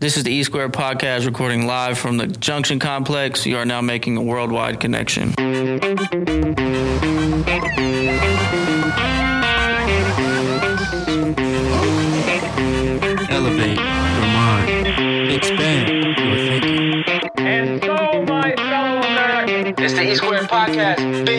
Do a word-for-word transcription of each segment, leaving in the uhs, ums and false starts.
This is the E Square Podcast, recording live from the Junction Complex. You are now making a worldwide connection. Elevate your mind. Expand your thinking. And so, my fellow Americans, It's the E Square Podcast.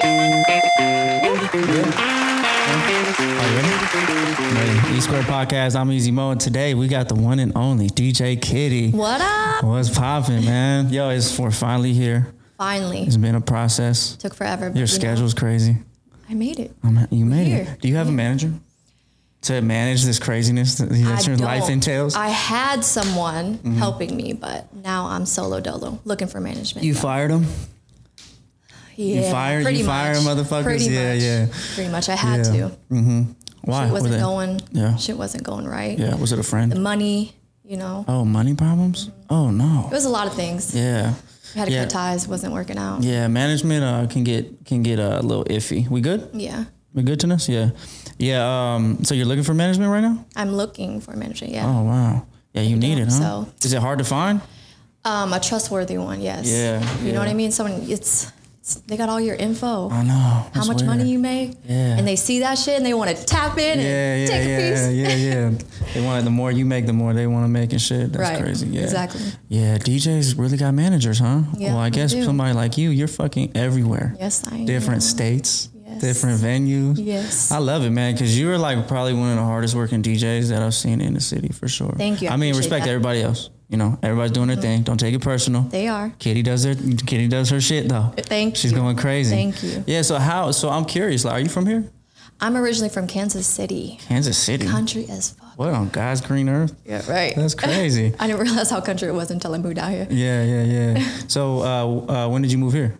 Ready? E Square Podcast. I'm Easy Mo, and today we got the one and only D J Kitty. What up? What's poppin', man? Yo, it's we're finally here. Finally. It's been a process. Took forever. But Your you schedule's know, crazy. I made it. I'm, you made here. it. Do you have a manager to manage this craziness that, that your life entails? I had someone Mm-hmm. helping me, but now I'm solo dolo looking for management. You so. fired him? Yeah, you fired- pretty you fired much. motherfuckers? Pretty Yeah, much. yeah. Pretty much. I had Yeah. to. Mm-hmm. Why? Shit Were wasn't they- going. Yeah. Shit wasn't going right. Yeah. Was it a The friend? money, you know. Oh, money problems? Oh, no. It was a lot of things. Yeah. I had to Yeah. cut ties. Wasn't working out. Yeah, management uh, can get can get uh, a little iffy. We good? Yeah. We good to us? Yeah. Yeah. Um. So you're looking for management right now? I'm looking for management. Yeah. Oh wow. Yeah, you need it, huh? So- Is it hard to find? Um, a trustworthy one. Yes. Yeah, You yeah. know what I mean? Someone. It's. it's they got all your info. I know. How That's much weird. money you make, Yeah. and they see that shit and they want to tap in Yeah, and yeah, take a yeah, piece. yeah, yeah. They want the more you make, the more they want to make and shit. That's Right, crazy. Yeah. exactly. Yeah, D Js really got managers, huh? Yeah, well, I they guess do. somebody like you, you're fucking everywhere. Yes, I am. Different states, Yes. different venues. Yes. I love it, man, because you're like probably one of the hardest working D Js that I've seen in the city for sure. Thank you, I I mean, appreciate respect that. everybody else. You know, everybody's doing their thing. Don't take it personal. They are. Kitty does her. Kitty does her shit though. Thank She's you. going crazy. Thank you. Yeah. So how? So I'm curious. Like, are you from here? I'm originally from Kansas City. Kansas City. Country as fuck. What on God's green earth? Yeah, right. That's crazy. I didn't realize how country it was until I moved out here. Yeah, yeah, yeah. So uh, uh, when did you move here?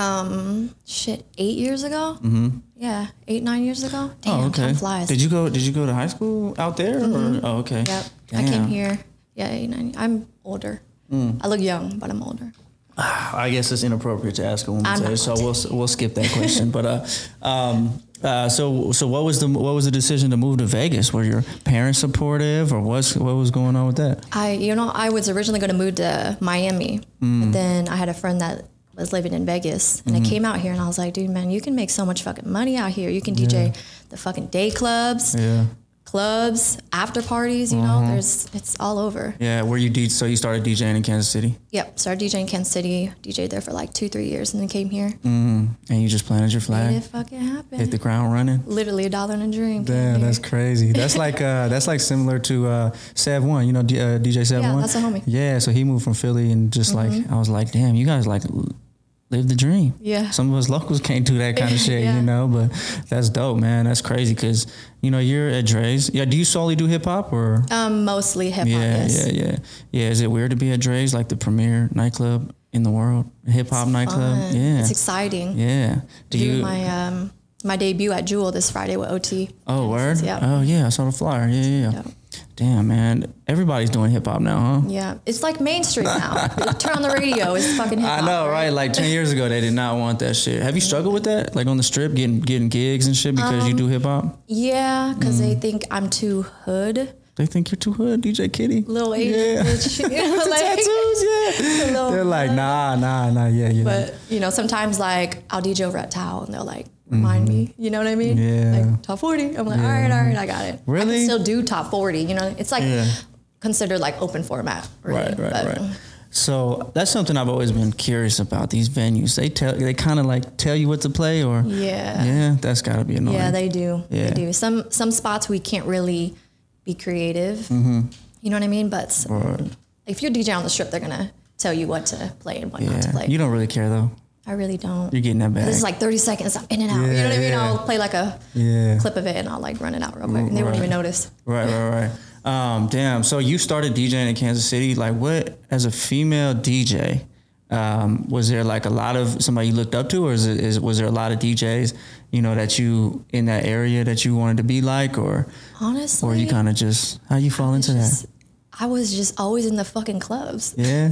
Um, shit, eight years ago. Mm-hmm. Yeah, eight nine years ago. Damn, oh, okay. time flies. Did you go? Did you go to high school out there? Or, oh, okay. Yep. I Damn. came here. Yeah, eight nine. I'm older. Mm. I look young, but I'm older. I guess it's inappropriate to ask a woman, I'm today, not so going we'll we'll skip that question. But uh, um, uh, so so what was the what was the decision to move to Vegas? Were your parents supportive, or what's what was going on with that? I, you know, I was originally going to move to Miami, Mm. but then I had a friend that was living in Vegas, and Mm-hmm. I came out here, and I was like, dude, man, you can make so much fucking money out here. You can D J the fucking day clubs, Yeah. clubs, after parties. You know, there's it's all over. Yeah. Were you D- so you started DJing in Kansas City, Yep, started DJing in Kansas City, D J'd there for like two, three years, and then came here. mm. and you just planted your Made flag, it fucking happen. hit the ground running. Literally a dollar in a dream. came Damn, here. that's crazy. That's like uh, that's like similar to uh, Sev One. You know, D- uh, D J Sev Yeah, One. that's a homie. Yeah, so he moved from Philly, and just like I was like, damn, you guys like l- live the dream. Yeah. Some of us locals can't do that kind of shit, Yeah. you know. But that's dope, man. That's crazy because you know you're at Dre's. Yeah. Do you solely do hip hop or? Um, mostly hip hop. Yeah, yes. yeah, yeah, yeah. Is it weird to be at Dre's, like the premier nightclub in the world, hip hop nightclub? Fun. Yeah, It's exciting. yeah. Do Do you? my um my debut at Jewel this Friday with O T. Oh, word? Yeah. Oh, yeah, I saw the flyer. Yeah, yeah, yeah. Yeah. Damn, man. Everybody's doing hip hop now, huh? Yeah, it's like mainstream now. Turn on the radio, it's fucking hip I hop. know, right? Like ten years ago, they did not want that shit. Have you struggled with that? Like on the strip, getting getting gigs and shit because Um, you do hip hop? Yeah, because Mm. they think I'm too hood, They think you're too hood, D J Kitty. little Asian Yeah. bitch. You know, With the like, tattoos, yeah. little They're like, hood. nah, nah, nah, yeah, yeah. But you know, sometimes like I'll D J over at Towel, and they'll like remind me. You know what I mean? Mm-hmm. Yeah. Like top forty. I'm like, all right, all right, I got it. I Really? can still do top forty. You know, it's like Yeah. considered like open format. Really. Right, right, But, right. So that's something I've always been curious about. These venues, they tell, they kind of like tell you what to play, or Yeah. yeah, that's got to be annoying. Yeah, they do. Yeah. They do. Some some spots we can't really be creative. Mm-hmm. You know what I mean? But s- Right. if you're D J on the strip, they're gonna tell you what to play and what not to Yeah, play. you don't really care though. I really don't. You're getting that back. This is like thirty seconds, I'm in and out. you know what I mean? Yeah, yeah. I'll play like a Yeah. clip of it and I'll like run it out real quick, and they won't Right. even notice. Right, right, right. Um, damn. So you started DJing in Kansas City. Like, what as a female D J? Um, was there like a lot of somebody you looked up to, or is, it, is was there a lot of D Js, you know, that you in that area that you wanted to be like, or Honestly, or you kind of just how you fall into just- that? I was just always in the fucking clubs. Yeah.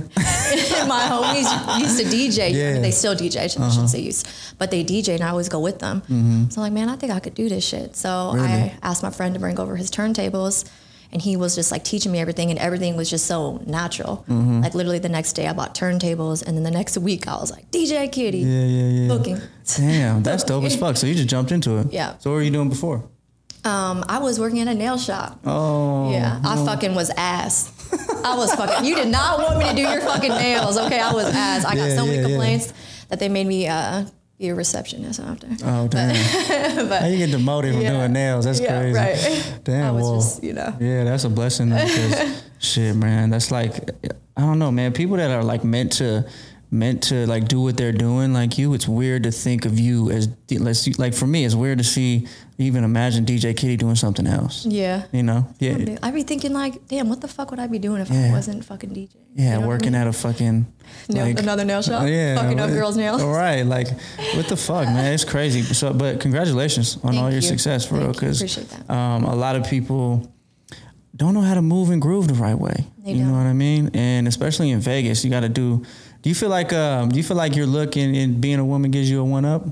My homies used to D J. I Yeah. mean, they still D J. I shouldn't, Uh-huh. shouldn't say used, but they D J, and I always go with them. Mm-hmm. So I'm like, man, I think I could do this shit. So Really? I asked my friend to bring over his turntables, And he was just like teaching me everything, and everything was just so natural. Mm-hmm. Like literally the next day I bought turntables, and then the next week I was like, D J Kitty. Yeah, yeah, yeah. Booking. Damn, that's dope as fuck. So you just jumped into it. Yeah. So what were you doing before? Um, I was working at a nail shop. Oh. Yeah, I fucking was ass. I was fucking, you did not want me to do your fucking nails, okay? I was ass. I got Yeah, so many yeah, complaints yeah. that they made me uh, be a receptionist after. Oh, damn. But How you get demoted from yeah. doing nails? That's Yeah, crazy. right. Damn, I was well, just, you know. yeah, that's a blessing. though, 'cause shit, man, that's like, I don't know, man. People that are like meant to, meant to like do what they're doing, like you. It's weird to think of you as, let's see, like for me, it's weird to see, even imagine D J Kitty doing something else. Yeah. You know? Yeah. I'd be thinking like, damn, what the fuck would I be doing if Yeah. I wasn't fucking D J? Yeah, You know what I working mean? at a fucking Nail- like, another nail shop? Yeah, Fucking up like- girls' nails? Right, like what the fuck, man? It's crazy. So, but congratulations on Thank all your you. success, for Thank real. you. Because Appreciate that. um, a lot of people don't know how to move and groove the right way. They you know don't. what I mean? And especially in Vegas, you got to do. Do you feel like um, do you feel like your look and, and being a woman gives you a one up?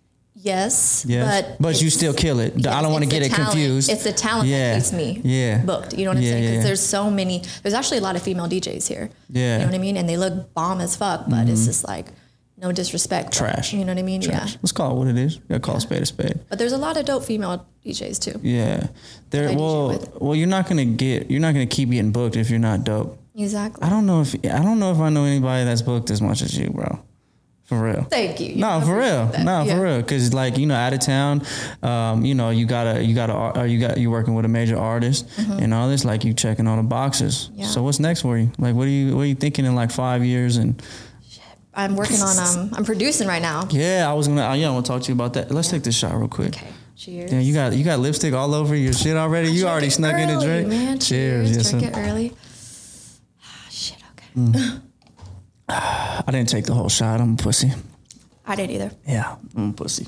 Yes, Yes, but but you it's- still kill it. I yes, don't want to it's get the it talent. confused. It's the talent Yeah. that keeps me Yeah. booked. You know what I'm Yeah, saying? Because yeah. there's so many. There's actually a lot of female D Js here. Yeah. You know what I mean? And they look bomb as fuck, but it's just like no disrespect. but- Trash. You know what I mean? Trash. Yeah. Let's call it what it is. You gotta call a spade a spade. But there's a lot of dope female D Js too. Yeah, there. I D J Well, with. well, you're not gonna get. You're not gonna keep getting booked if you're not dope. Exactly. I don't know if I don't know if I know anybody that's booked as much as you, bro. For real. Thank you. You No, know, for I real. appreciate that. No, Yeah. for real. Cause like you know, out of town, um, you know, you gotta, you gotta, uh, you got, you working with a major artist and all this. Like you checking all the boxes. Mm-hmm. Yeah. So what's next for you? Like, what are you, what are you thinking in like five years? And I'm working on. Um, I'm producing right now. yeah, I was gonna, uh, yeah, I want to talk to you about that. Let's take this shot real quick. Okay. Cheers. Yeah, you got, you got lipstick all over your shit already. You Drink already it snuck in a early, drink. Man. Cheers. Cheers. Yes, Drink sir. it early. Ah, shit. Okay. I didn't take the whole shot. I'm a pussy. I didn't either. Yeah, I'm a pussy.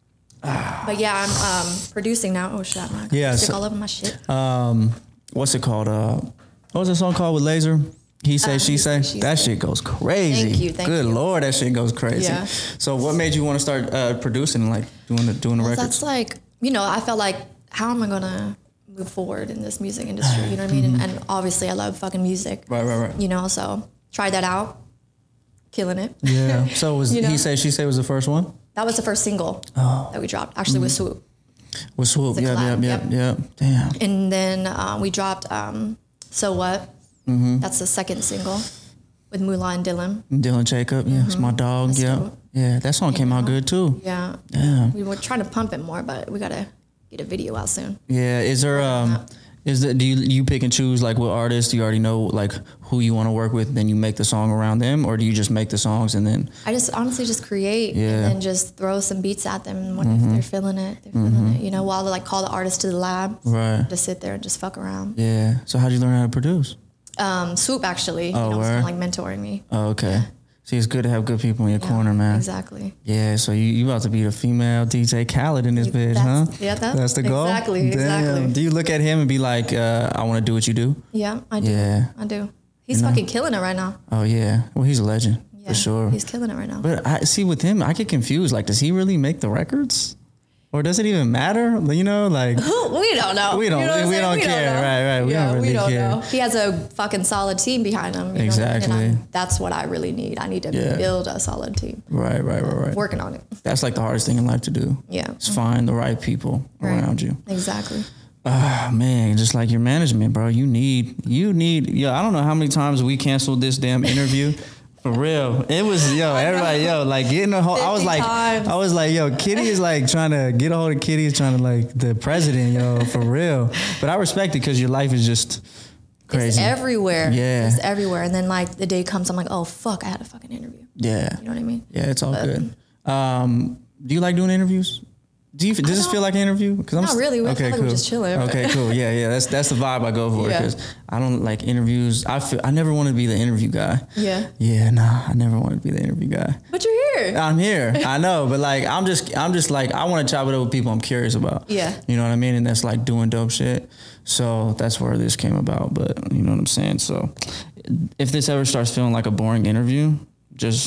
But yeah, I'm um, producing now. Oh shit. I'm Yeah, Stick so- all over my shit. Um, what's it called? Uh, what was that song called with Laser? He say, Uh, she He say. Say, She That Say. shit goes crazy. Thank you, thank Good you. lord, that shit goes crazy. Yeah. So, what made you want to start uh, producing, like doing the doing the Well, records? that's like, you know, I felt like, how am I gonna move forward in this music industry? You know what I mean? And, and obviously, I love fucking music. Right, right, right. You know, so tried that out, killing it. Yeah. So was You know? he say, she say was the first one? That was the first single Oh. that we dropped. Actually, with Swoop. Was Swoop? It's a Yep, yep, collab, yep, yep. yep. Damn. And then uh, we dropped um, So What. Mm-hmm. That's the second single with Moolah and Dylan. Dylan Jacob. Yeah, it's my dog. That's Yeah. dope. Yeah, that song came out know. good too. Yeah. Yeah. We were trying to pump it more, but we gotta get a video out soon. Yeah. Is there um is that do you you pick and choose like what artists you already know like who you want to work with, then you make the song around them, or do you just make the songs and then I just honestly just create Yeah. and then just throw some beats at them, and when if they're feeling it, they're feeling it. You know, while they like call the artist to the lab, right? just sit there and just fuck around. Yeah. So how'd you learn how to produce? Um, Swoop actually, Oh, you know, was word? kinda like mentoring me. Oh, okay. See, it's good to have good people in your Yeah, corner, man. Exactly. Yeah, so you you about to be the female D J Khaled in this bitch, huh? That's- yeah, that- that's the goal. exactly, Damn. exactly. Do you look at him and be like, uh, I want to do what you do? Yeah, I do. Yeah. I do. He's You know? fucking killing it right now. Oh yeah. Well, he's a legend Yeah, for sure. He's killing it right now. But I see with him, I get confused. Like, does he really make the records, or does it even matter? You know, like we don't know. We don't- You know what I'm we saying? don't care. know. Right, right. We yeah, don't really we don't care. know. He has a fucking solid team behind him. You know what I mean? Exactly. And I'm- that's what I really need. I need to Yeah. build a solid team. right, right, right, right. Working on it. That's like the hardest thing in life to do. Yeah. Is find the right people Right. around you. Exactly. Ah, man, just like your management, bro. You need, you need, yo, I don't know how many times we canceled this damn interview. For real. It was, yo, everybody, yo, like getting a whole, I was fifty like, times. I was like, yo, Kitty is like trying to get a hold of Kitty is trying to like the president, yo, for real. But I respect it because your life is just crazy. It's everywhere. Yeah. It's everywhere. And then like the day comes, I'm like, oh fuck, I had a fucking interview. Yeah. You know what I mean? Yeah, it's all good. Um, do you like doing interviews? Do you, does this don't- feel like an interview? Because I'm Not really. We okay, feel like cool. we're just chilling. Okay, cool. Yeah, yeah. That's that's the vibe I go for Yeah. because I don't like interviews. I feel I never want to be the interview guy. Yeah. Yeah, nah, I never want to be the interview guy. But you're here. I'm here. I know, but like I'm just I'm just like I want to chop it up with people I'm curious about. Yeah. You know what I mean? And that's like doing dope shit. So that's where this came about. But you know what I'm saying? So if this ever starts feeling like a boring interview, just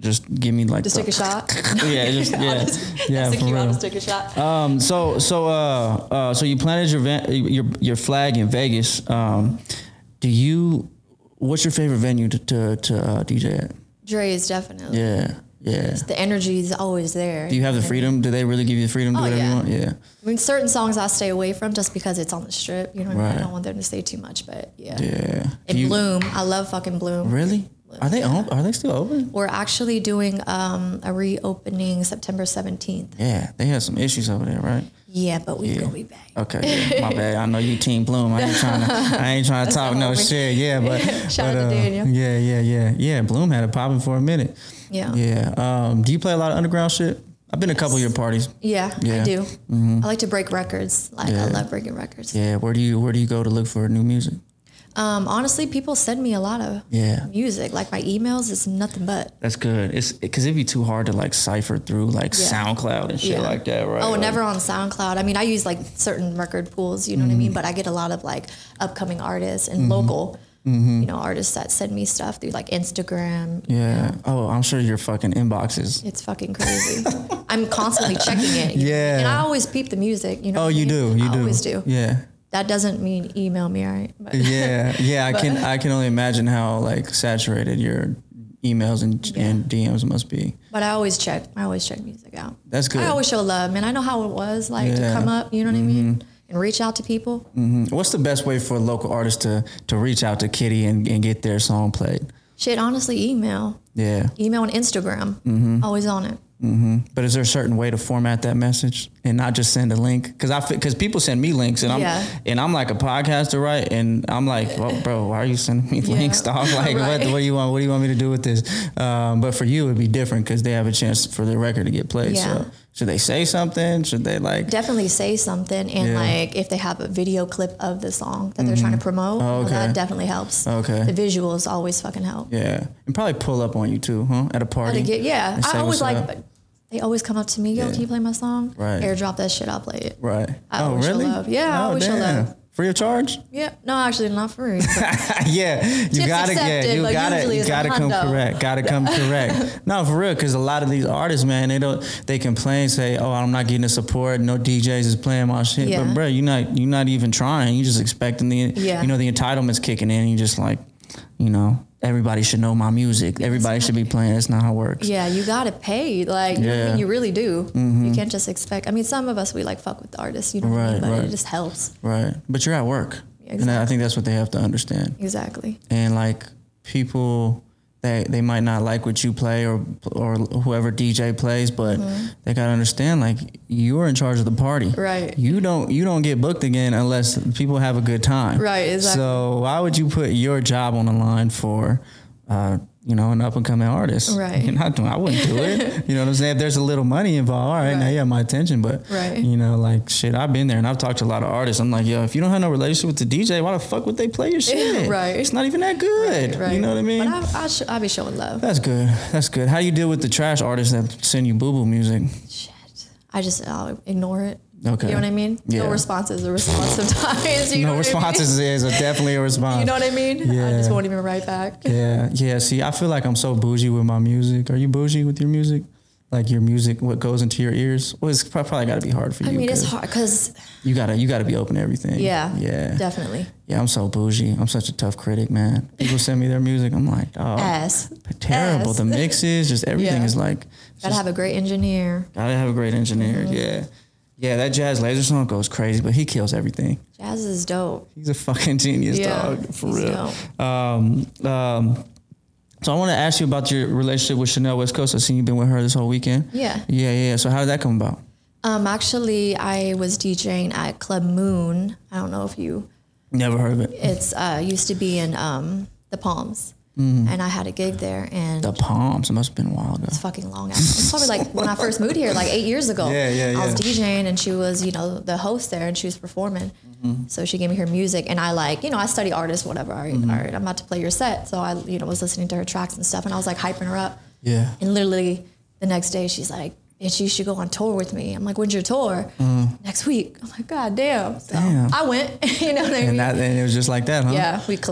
just give me like Just the, take a shot. yeah, just I'll yeah, just yeah, stick for you out, real. just take a shot. Um, so so uh, uh, so you planted your van, your your flag in Vegas. Um, do you? What's your favorite venue to to, to uh, D J at? Dre's definitely. Yeah, yeah. The energy is always there. Do you have the freedom? Do they really give you the freedom to do Oh, whatever yeah. you want? Yeah. I mean, certain songs I stay away from just because it's on the strip. You know what I mean? Right. I don't want them to say too much, but yeah. Yeah. And Do you- Bloom, I love fucking Bloom. Really? Are they on, Are they still open? We're actually doing um, a reopening September seventeenth. Yeah, they had some issues over there, right? Yeah, but we Yeah. gonna be back. Okay, yeah, my bad. I know you Team Bloom. I ain't trying to. I ain't trying to talk the no homie. shit. Yeah, but Shout but, out to uh, Daniel. Yeah, yeah, yeah, yeah. Bloom had it popping for a minute. Yeah. Yeah. Um, do you play a lot of underground shit? I've been to a couple of your parties. Yeah, Yeah. I do. I like to break records. Like Yeah. I love breaking records. Yeah. Where do you Where do you go to look for new music? Um, honestly, people send me a lot of Yeah. music. Like my emails is nothing but. That's good. It's because it'd be too hard to like cipher through like Yeah. SoundCloud and shit Yeah. like that, right? Oh, Like- never on SoundCloud. I mean, I use like certain record pools, you know what I mean? But I get a lot of like upcoming artists and local, you know, artists that send me stuff through like Instagram. Yeah. Oh, I'm sure your fucking inboxes. It's fucking crazy. I'm constantly checking it. you know? Yeah. And I always peep the music, you know. Oh, what I you mean? do. You I do. always do. Yeah. That doesn't mean email me, all right? But Yeah, yeah, I can I can only imagine how like saturated your emails and, and D Ms must be. But I always check. I always check music out. That's good. I always show love, man. I know how it was like Yeah. to come up, you know what I mean? And reach out to people. What's the best way for a local artist to to reach out to Kitty and, and get their song played? Shit, honestly, email. Yeah, Email and Instagram. Mm-hmm. Always on it. but is there a certain way to format that message and not just send a link? Because I because people send me links and I'm Yeah. and I'm like a podcaster, right? And I'm like, well, bro, why are you sending me Yeah. links, dog? Like, what, Right. what do you want? What do you want me to do with this? Um, but for you, it'd be different because they have a chance for their record to get played. Yeah. So should they say something? Should they like? Definitely say something. And Yeah. like if they have a video clip of the song that they're trying to promote, Oh, well, okay. that definitely helps. Okay. The visuals always fucking help. Yeah, and probably pull up on you too, huh? At a How party. to get, yeah. and say I always what's like, up. but they always come up to me, yo, Yeah. can you play my song? Right. Airdrop that shit, I'll play it. Right. I oh, always show really? love. Yeah, I oh, always show damn. love. Free of charge? Yeah, no, actually not for me. but Yeah, you Tips gotta get, accepted, you but gotta, usually you it's a gotta come hundo. correct. Gotta come correct. No, for real, because a lot of these artists, man, they don't, they complain, say, oh, I'm not getting the support. No D Js is playing my shit. Yeah. But bro, you're not, you're not even trying. You just expecting the, Yeah. you know, the entitlements kicking in. You just like, you know, everybody should know my music. Everybody should be playing. That's not how it works. yeah, you gotta pay. Like, you, know what I Yeah. mean? You really do. You can't just expect. I mean, some of us, we like fuck with the artists, you know what I Right, mean? But right. it just helps. Right. But you're at work. Yeah, And I think that's what they have to understand. Exactly. And like people they they might not like what you play or or whoever D J plays, but they gotta understand like you're in charge of the party. Right. You don't you don't get booked again unless people have a good time. Right, exactly. So why would you put your job on the line for uh you know, an up and coming artist? Right. You're not doing I wouldn't do it. You know what I'm saying? If there's a little money involved, all right, now Right. you have my attention. But Right. you know, like shit, I've been there and I've talked to a lot of artists. I'm like, yo, if you don't have no relationship with the D J, why the fuck would they play your shit? Right. It's not even that good. Right. You know what I mean? But I, I, sh- I be showing love. That's good. That's good. How do you deal with the trash artists that send you boo boo music? Shit. I just uh, ignore it. Okay. You know what I mean? Yeah. No response is a response sometimes. You know No what I mean? responses is a definitely a response. You know what I mean? Yeah. I just won't even write back. Yeah, yeah. See, I feel like I'm so bougie with my music. Are you bougie with your music? Like your music, what goes into your ears? Well, it's prob- probably got to be hard for you. I mean, it's 'cause hard because, You gotta, you gotta be open to everything. yeah, yeah, definitely. yeah. I'm so bougie. I'm such a tough critic, man. People send me their music. I'm like, oh, Ass. terrible. Ass. The mixes, just everything Yeah. is like. Gotta have a great engineer. Gotta have a great engineer. Mm-hmm. Yeah, yeah. That Jazz Laser song goes crazy, but he kills everything. Jazz is dope. He's a fucking genius, Yeah, dog. For he's real. dope. Um, um, so I want to ask you about your relationship with Chanel West Coast. I've seen you've been with her this whole weekend. Yeah. Yeah, yeah. So how did that come about? Um, actually, I was DJing at Club Moon. I don't know if you. Never heard of it. It's uh, used to be in um, the Palms, and I had a gig there, and The Palms. It must have been a while ago. it's fucking long. Ass. It's probably like when I first moved here, like eight years ago. Yeah, yeah, I was yeah. DJing, and she was, you know, the host there, and she was performing. Mm-hmm. So she gave me her music, and I like, you know, I study artists, whatever. All right, Mm-hmm. all right, I'm about to play your set. So I, you know, was listening to her tracks and stuff, and I was like hyping her up. Yeah. And literally the next day, she's like, "Bitch, you should go on tour with me." I'm like, "When's your tour?" Next week. I'm like, "God damn." So Mm. Damn. I went. You know what I mean? And that, and it was just like that, huh? Yeah, we clicked.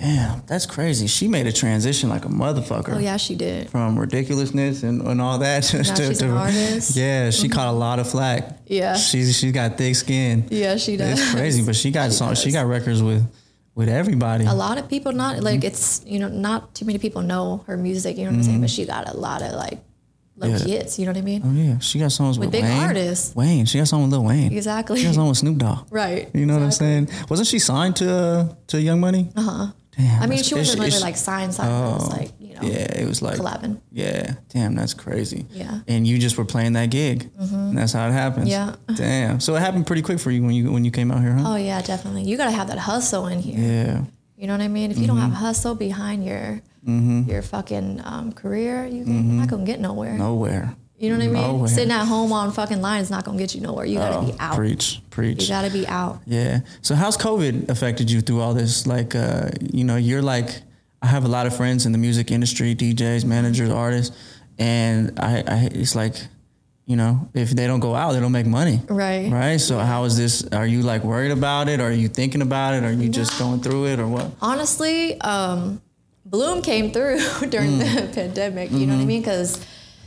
Damn, that's crazy. She made a transition like a motherfucker. Oh yeah, she did. From ridiculousness and, and all that. To, Now to, she's to, an artist. Yeah, she mm-hmm. caught a lot of flack. Yeah. She's she's got thick skin. Yeah, she does. It's crazy, but she got she, song, she got records with with everybody. A lot of people not like mm-hmm. it's you know not too many people know her music. You know what mm-hmm. I'm saying? But she got a lot of like little yeah. hits. You know what I mean? Oh yeah, she got songs with, with big Wayne. artists. Wayne, she got songs with Lil Wayne. Exactly. She got songs with Snoop Dogg. Right. You know exactly. what I'm saying? Wasn't she signed to uh, to Young Money? Uh huh. Damn, I mean, she wasn't it's, really like signed, signed. Oh, it was like, you know. Yeah, it was like. Collabing. Yeah. Damn, that's crazy. Yeah. And you just were playing that gig. Mm-hmm. And that's how it happens. Yeah. Damn. So it happened pretty quick for you when you when you came out here, huh? Oh, yeah, definitely. You got to have that hustle in here. Yeah. You know what I mean? If you mm-hmm. don't have hustle behind your mm-hmm. your fucking um, career, you can, mm-hmm. you're not going to get nowhere. Nowhere. You know what I mean? Nowhere. Sitting at home on fucking line is not going to get you nowhere. You got to oh, be out. Preach, preach. You got to be out. Yeah. So how's COVID affected you through all this? Like, uh, you know, you're like, I have a lot of friends in the music industry, D Js, managers, artists, and I, I it's like, you know, if they don't go out, they don't make money. Right. Right. So how is this? Are you like worried about it? Or are you thinking about it? Or are you just going through it or what? Honestly, um, Bloom came through during mm. the pandemic. You mm-hmm. know what I mean? Because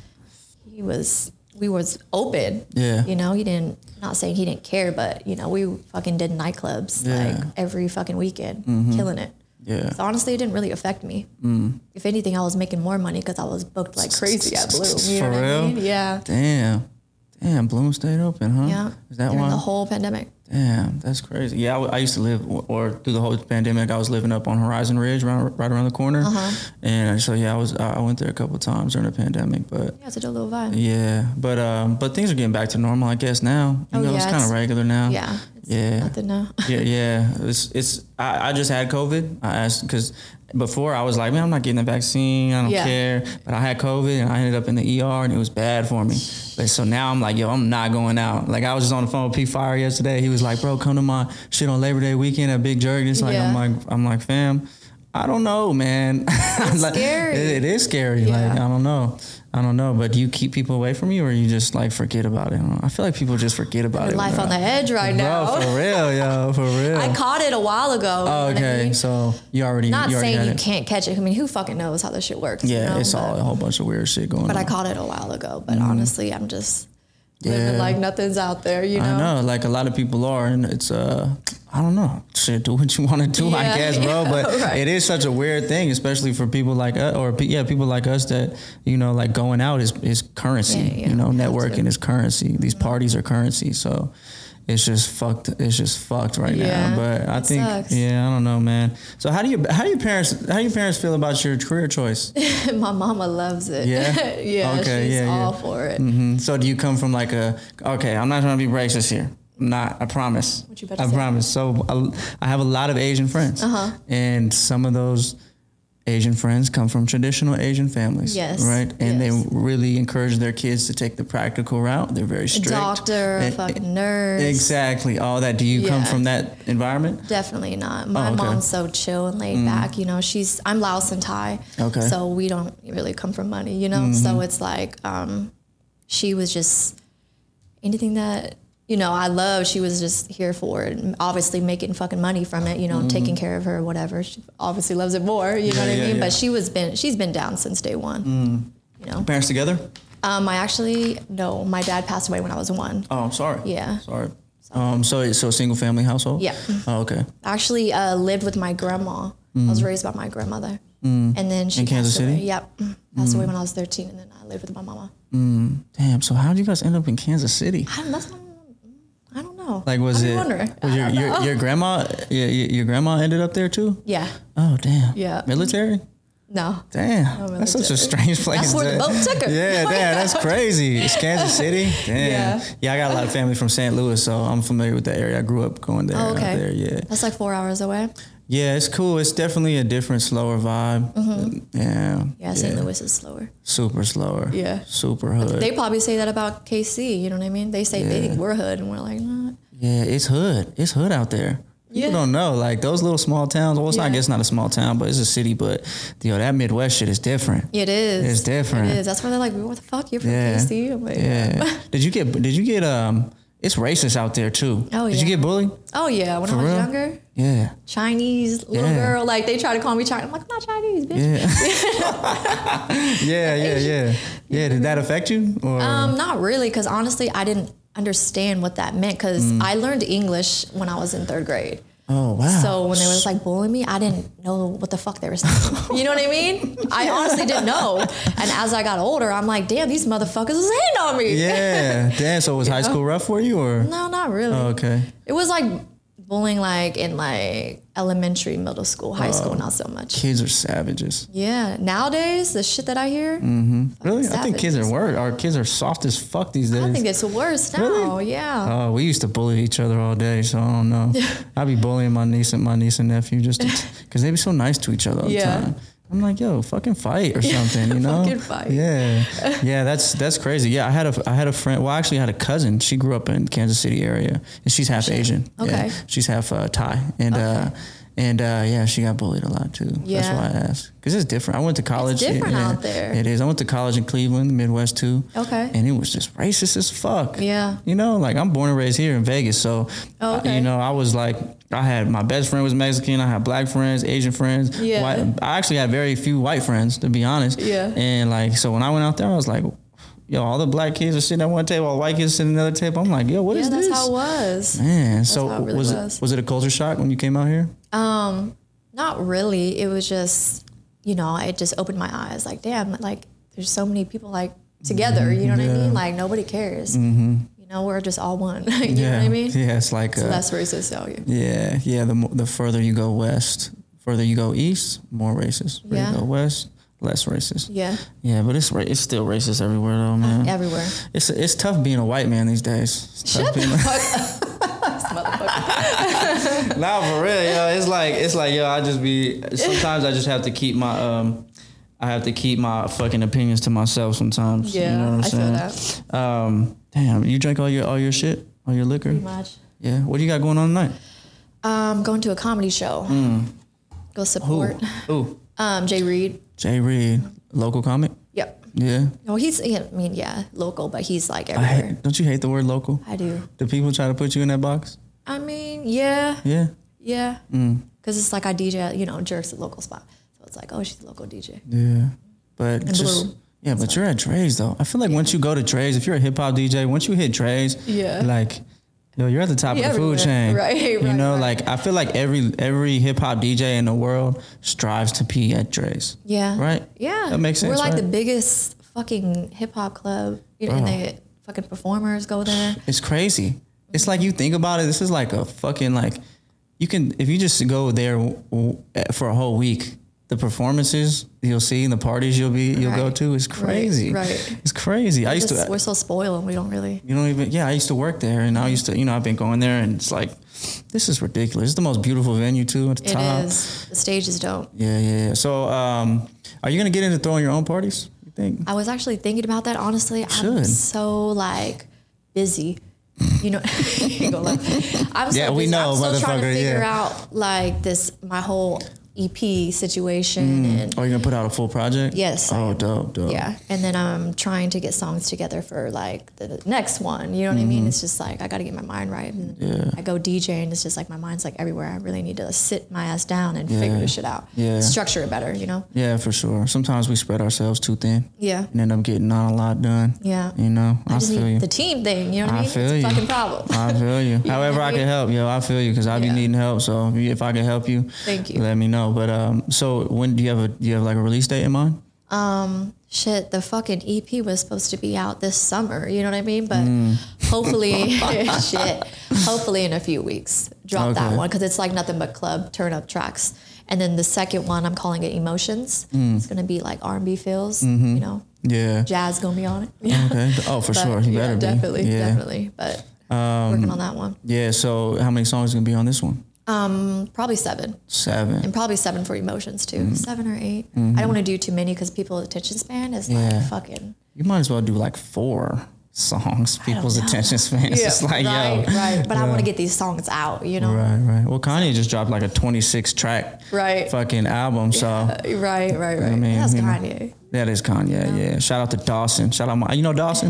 he was, we was open. Yeah. You know, he didn't, not saying he didn't care, but, you know, we fucking did nightclubs yeah. like every fucking weekend, mm-hmm. killing it. Yeah. So honestly, it didn't really affect me. Mm. If anything, I was making more money because I was booked like crazy at Bloom. You For know real? What I mean? Yeah. Damn. Damn, Bloom stayed open, huh? Yeah. Is that during why? the whole pandemic. Damn, that's crazy. Yeah, I, I used to live, or through the whole pandemic, I was living up on Horizon Ridge, right, right around the corner. Uh-huh. And so yeah, I was I went there a couple of times during the pandemic, but yeah, it's a little vibe. Yeah, but um, but things are getting back to normal, I guess now. You oh, know, yeah, it's kind of regular now. Yeah. It's yeah. Nothing now. yeah, yeah. It's it's. I, I just had COVID. I asked because before I was like, man, I'm not getting the vaccine. I don't yeah. care. But I had COVID and I ended up in the E R and it was bad for me. But so now I'm like, yo, I'm not going out. Like I was just on the phone with P Fire yesterday. He was like, bro, come to my shit on Labor Day weekend at Big Jerk. It's like yeah. I'm like I'm like, fam, I don't know, man. It's like, scary. It, it is scary. Yeah. Like I don't know. I don't know, but do you keep people away from you, or you just like forget about it? I, don't know. I feel like people just forget about it. Life on the edge right bro, now. For real, yo, for real. I caught it a while ago. Oh, okay, I mean? So you already not you already saying had you it. can't catch it. I mean, who fucking knows how this shit works? Yeah, you know? it's but, all a whole bunch of weird shit going but on. But I caught it a while ago. But mm. honestly, I'm just living yeah. like nothing's out there. You know, I know, like a lot of people are, and it's uh. I don't know. Shit, do what you want to do, yeah, I guess, bro. yeah, But right. it is such a weird thing, especially for people like us, or yeah, people like us that, you know, like going out is, is currency. Yeah, yeah, you know, networking is currency. These parties are currency. So it's just fucked. It's just fucked right yeah, now. But I think, sucks. yeah, I don't know, man. So how do you, how do your parents, how do your parents feel about your career choice? My mama loves it. Yeah. yeah. Okay. She's yeah, all yeah. for it. Mm-hmm. So do you come from like a, okay, I'm not trying to be racist here. I'm not, I promise. What you better I say? promise. So I, I have a lot of Asian friends. Uh-huh. And some of those Asian friends come from traditional Asian families. Yes. Right? And yes. they really encourage their kids to take the practical route. They're very strict. A doctor, and, a fucking nurse. Exactly. All that. Do you yeah. come from that environment? Definitely not. My oh, okay. mom's so chill and laid mm. back. You know, she's, I'm Laos and Thai. Okay. So we don't really come from money, you know? Mm-hmm. So it's like, um, she was just anything that, you know, I love, she was just here for it. And obviously making fucking money from it, you know, mm-hmm. taking care of her, whatever. She obviously loves it more, you yeah, know what yeah, I mean? Yeah. But she was been, she's been down since day one, mm. you know. Parents together? Um, I actually, no, my dad passed away when I was one. Oh, I'm sorry. Yeah. Sorry. Um, so, so single family household? Yeah. Oh, okay. I actually uh, lived with my grandma. Mm. I was raised by my grandmother. Mm. And then she in Kansas passed away. City? Yep. Passed mm. away when I was thirteen, and then I lived with my mama. Mm. Damn, so how did you guys end up in Kansas City? I don't, that's not, I don't know. Like, was I'm it wondering. was your, your your grandma? Your, your grandma ended up there too? Yeah. Oh damn. Yeah. Military? No. Damn. No that's such a strange place. That's where the boat took her. Yeah, damn, that's crazy. It's Kansas City. Damn. Yeah. Yeah, I got a lot of family from Saint Louis, so I'm familiar with that area. I grew up going there. Oh, okay. Out there, yeah. That's like four hours away. Yeah, it's cool. It's definitely a different, slower vibe. Mm-hmm. Yeah. Yeah, Saint Louis is slower. Super slower. Yeah. Super hood. They probably say that about K C. You know what I mean? They say yeah. they think we're hood, and we're like, nah. Yeah, it's hood. It's hood out there. People yeah. don't know. Like those little small towns. Well, it's yeah. not, I guess not a small town, but it's a city. But yo, that Midwest shit is different. It is. It's different. It is. That's why they're like, what the fuck? You're from yeah. K C? I'm like, yeah. did you get? Did you get? Um. it's racist out there too. Oh, Did yeah. you get bullied? Oh yeah, when For I was real? younger, Yeah. Chinese little Yeah. girl, like they try to call me Chinese. I'm like, I'm not Chinese, bitch. Yeah. yeah, yeah, yeah. Yeah, did that affect you? Or Um, not really, because honestly, I didn't understand what that meant. Because Mm. I learned English when I was in third grade. oh wow. So when they was like bullying me, I didn't know what the fuck they were saying. You know what I mean? I honestly didn't know. And as I got older, I'm like, damn, these motherfuckers is hating on me. Yeah. Damn, so was high school rough for you or No, not really. oh, okay. It was like bullying like in like elementary, middle school, high Oh. school, not so much. Kids are savages. Yeah. Nowadays, the shit that I hear, Really? I think kids are Savages. worse. Our kids are soft as fuck these days. I think it's worse now. Really? Yeah. Oh, we used to bully each other all day, so I don't know. I'd be bullying my niece and my niece and nephew just because they be so nice to each other all Yeah. the time. I'm like, yo, fucking fight or something, you know? Fucking fight. Yeah, yeah, that's that's crazy. Yeah, I had a I had a friend. Well, actually, I had a cousin. She grew up in Kansas City area, and she's half Asian. Okay. Yeah, she's half uh, Thai, and uh, and uh, yeah, she got bullied a lot too. That's Yeah. why I asked because it's different. I went to college. different yeah, out there. It is. I went to college in Cleveland, Midwest too. Okay. And it was just racist as fuck. Yeah. You know, like I'm born and raised here in Vegas, so Oh, okay. you know, I was like, I had my best friend was Mexican. I had black friends, Asian friends. Yeah. White, I actually had very few white friends, to be honest. Yeah. And like, so when I went out there, I was like, yo, all the black kids are sitting at one table, all the white kids sitting at another table. I'm like, yo, what Yeah, is that's this? how it was. Man, so how it really was was. it was it a culture shock when you came out here? Um, not really. It was just, you know, it just opened my eyes. Like, damn, like there's so many people like together. You know what I mean? Like nobody cares. Mm-hmm. You know, we're just all one. you yeah. know what I mean? Yeah, it's like So uh, that's racist out here. yeah, yeah. The mo- the further you go west, further you go east, more racist. Further Yeah. you go west, less racist. Yeah, Yeah, but it's ra- it's still racist everywhere though, man. everywhere. It's it's tough being a white man these days. It's tough Shut the being fuck up, this motherfucker. Nah, for real, yo. It's like it's like yo. I just be sometimes I just have to keep my um, I have to keep my fucking opinions to myself sometimes. Yeah, you know what I'm I saying? feel that. Um, damn, you drink all your all your shit, all your liquor. Pretty much. Yeah. What do you got going on tonight? Um, going to a comedy show. Go Who? support. Ooh, Um, Jay Reed. Jay Reed, local comic. Yep. Yeah. No, he's. Yeah, I mean, yeah, local, but he's like I everywhere. hate, don't you hate the word local? I do. Do people try to put you in that box? I mean, yeah, Yeah. yeah. Mm. Because it's like I D J, at, you know, Jerk's a local spot, so it's like, oh, she's a local D J. Yeah. But And just Blue. yeah, but you're at Dre's though. I feel like once you go to Dre's, if you're a hip hop D J, once you hit Dre's, Yeah. like yo, you're at the top Yeah, of the food everywhere. chain. Right, You right, know, right. like I feel like every every hip hop D J in the world strives to be at Dre's. Yeah. Right? Yeah. That makes sense. We're like right? the biggest fucking hip hop club. You know, and Bro. they fucking performers go there. It's crazy. It's like you think about it. This is like a fucking like you can if you just go there w- w- for a whole week. The performances you'll see and the parties you'll be you'll go Right. to is crazy. Right, right. It's crazy. I used Just- to. we're so spoiled and we don't really. You don't even. Yeah, I used to work there, and I used to. You know, I've been going there, and it's like, this is ridiculous. It's the most beautiful venue too at the It top. is. The stage is dope. Yeah, yeah. yeah. So, um, are you gonna get into throwing your own parties? You think? I was actually thinking about that. Honestly, I'm should. so like busy. You know, you gonna laugh. I'm so Yeah, we busy. know, I'm still trying to motherfucker, figure yeah. out like this my whole E P situation and Are you gonna put out a full project? Yes, I Oh, am. dope, dope. yeah, and then I'm trying to get songs together for like the next one. You know what I mean? It's just like I got to get my mind right. And Mm-hmm. Yeah. I go D J and it's just like my mind's like everywhere. I really need to sit my ass down and figure this shit out. Yeah. Structure it better. You know? Yeah, for sure. Sometimes we spread ourselves too thin Yeah. and end up getting not a lot done. Yeah. You know, I, I just feel need you. the team thing. You know what I I mean? feel it's a you. fucking problem. I feel you. know However what I I mean? can help, yo, I feel you because I be Yeah. needing help. So if you- if I can help you, Thank you. let me know. But um, so when do you have a do you have like a release date in mind? Um, shit, the fucking E P was supposed to be out this summer. You know what I mean? But Mm. hopefully, shit, hopefully in a few weeks, drop that Okay. one because it's like nothing but club turn up tracks. And then the second one, I'm calling it Emotions. Mm. It's gonna be like R and B feels. Mm-hmm. You know, Yeah. jazz gonna be on it. Okay. Oh, for But, sure. You yeah, better be. definitely, Yeah. definitely. But working on that one. Yeah. So how many songs gonna be on this one? Um, probably seven, Seven. and probably seven for Emotions too. Mm. Seven or 8 I don't want to do too many because people's attention span is Mm-hmm. Yeah. like fucking. You might as well do like four songs. People's know. attention span is just like right, yo. right. But I want to get these songs out, you know. Right, right. Well, Kanye just dropped like a twenty-six track Right. fucking album. So Right, right, right. mean, That's you know. Kanye. that is Kanye. Yeah. Shout out to Dawson. Shout out my. You know Dawson?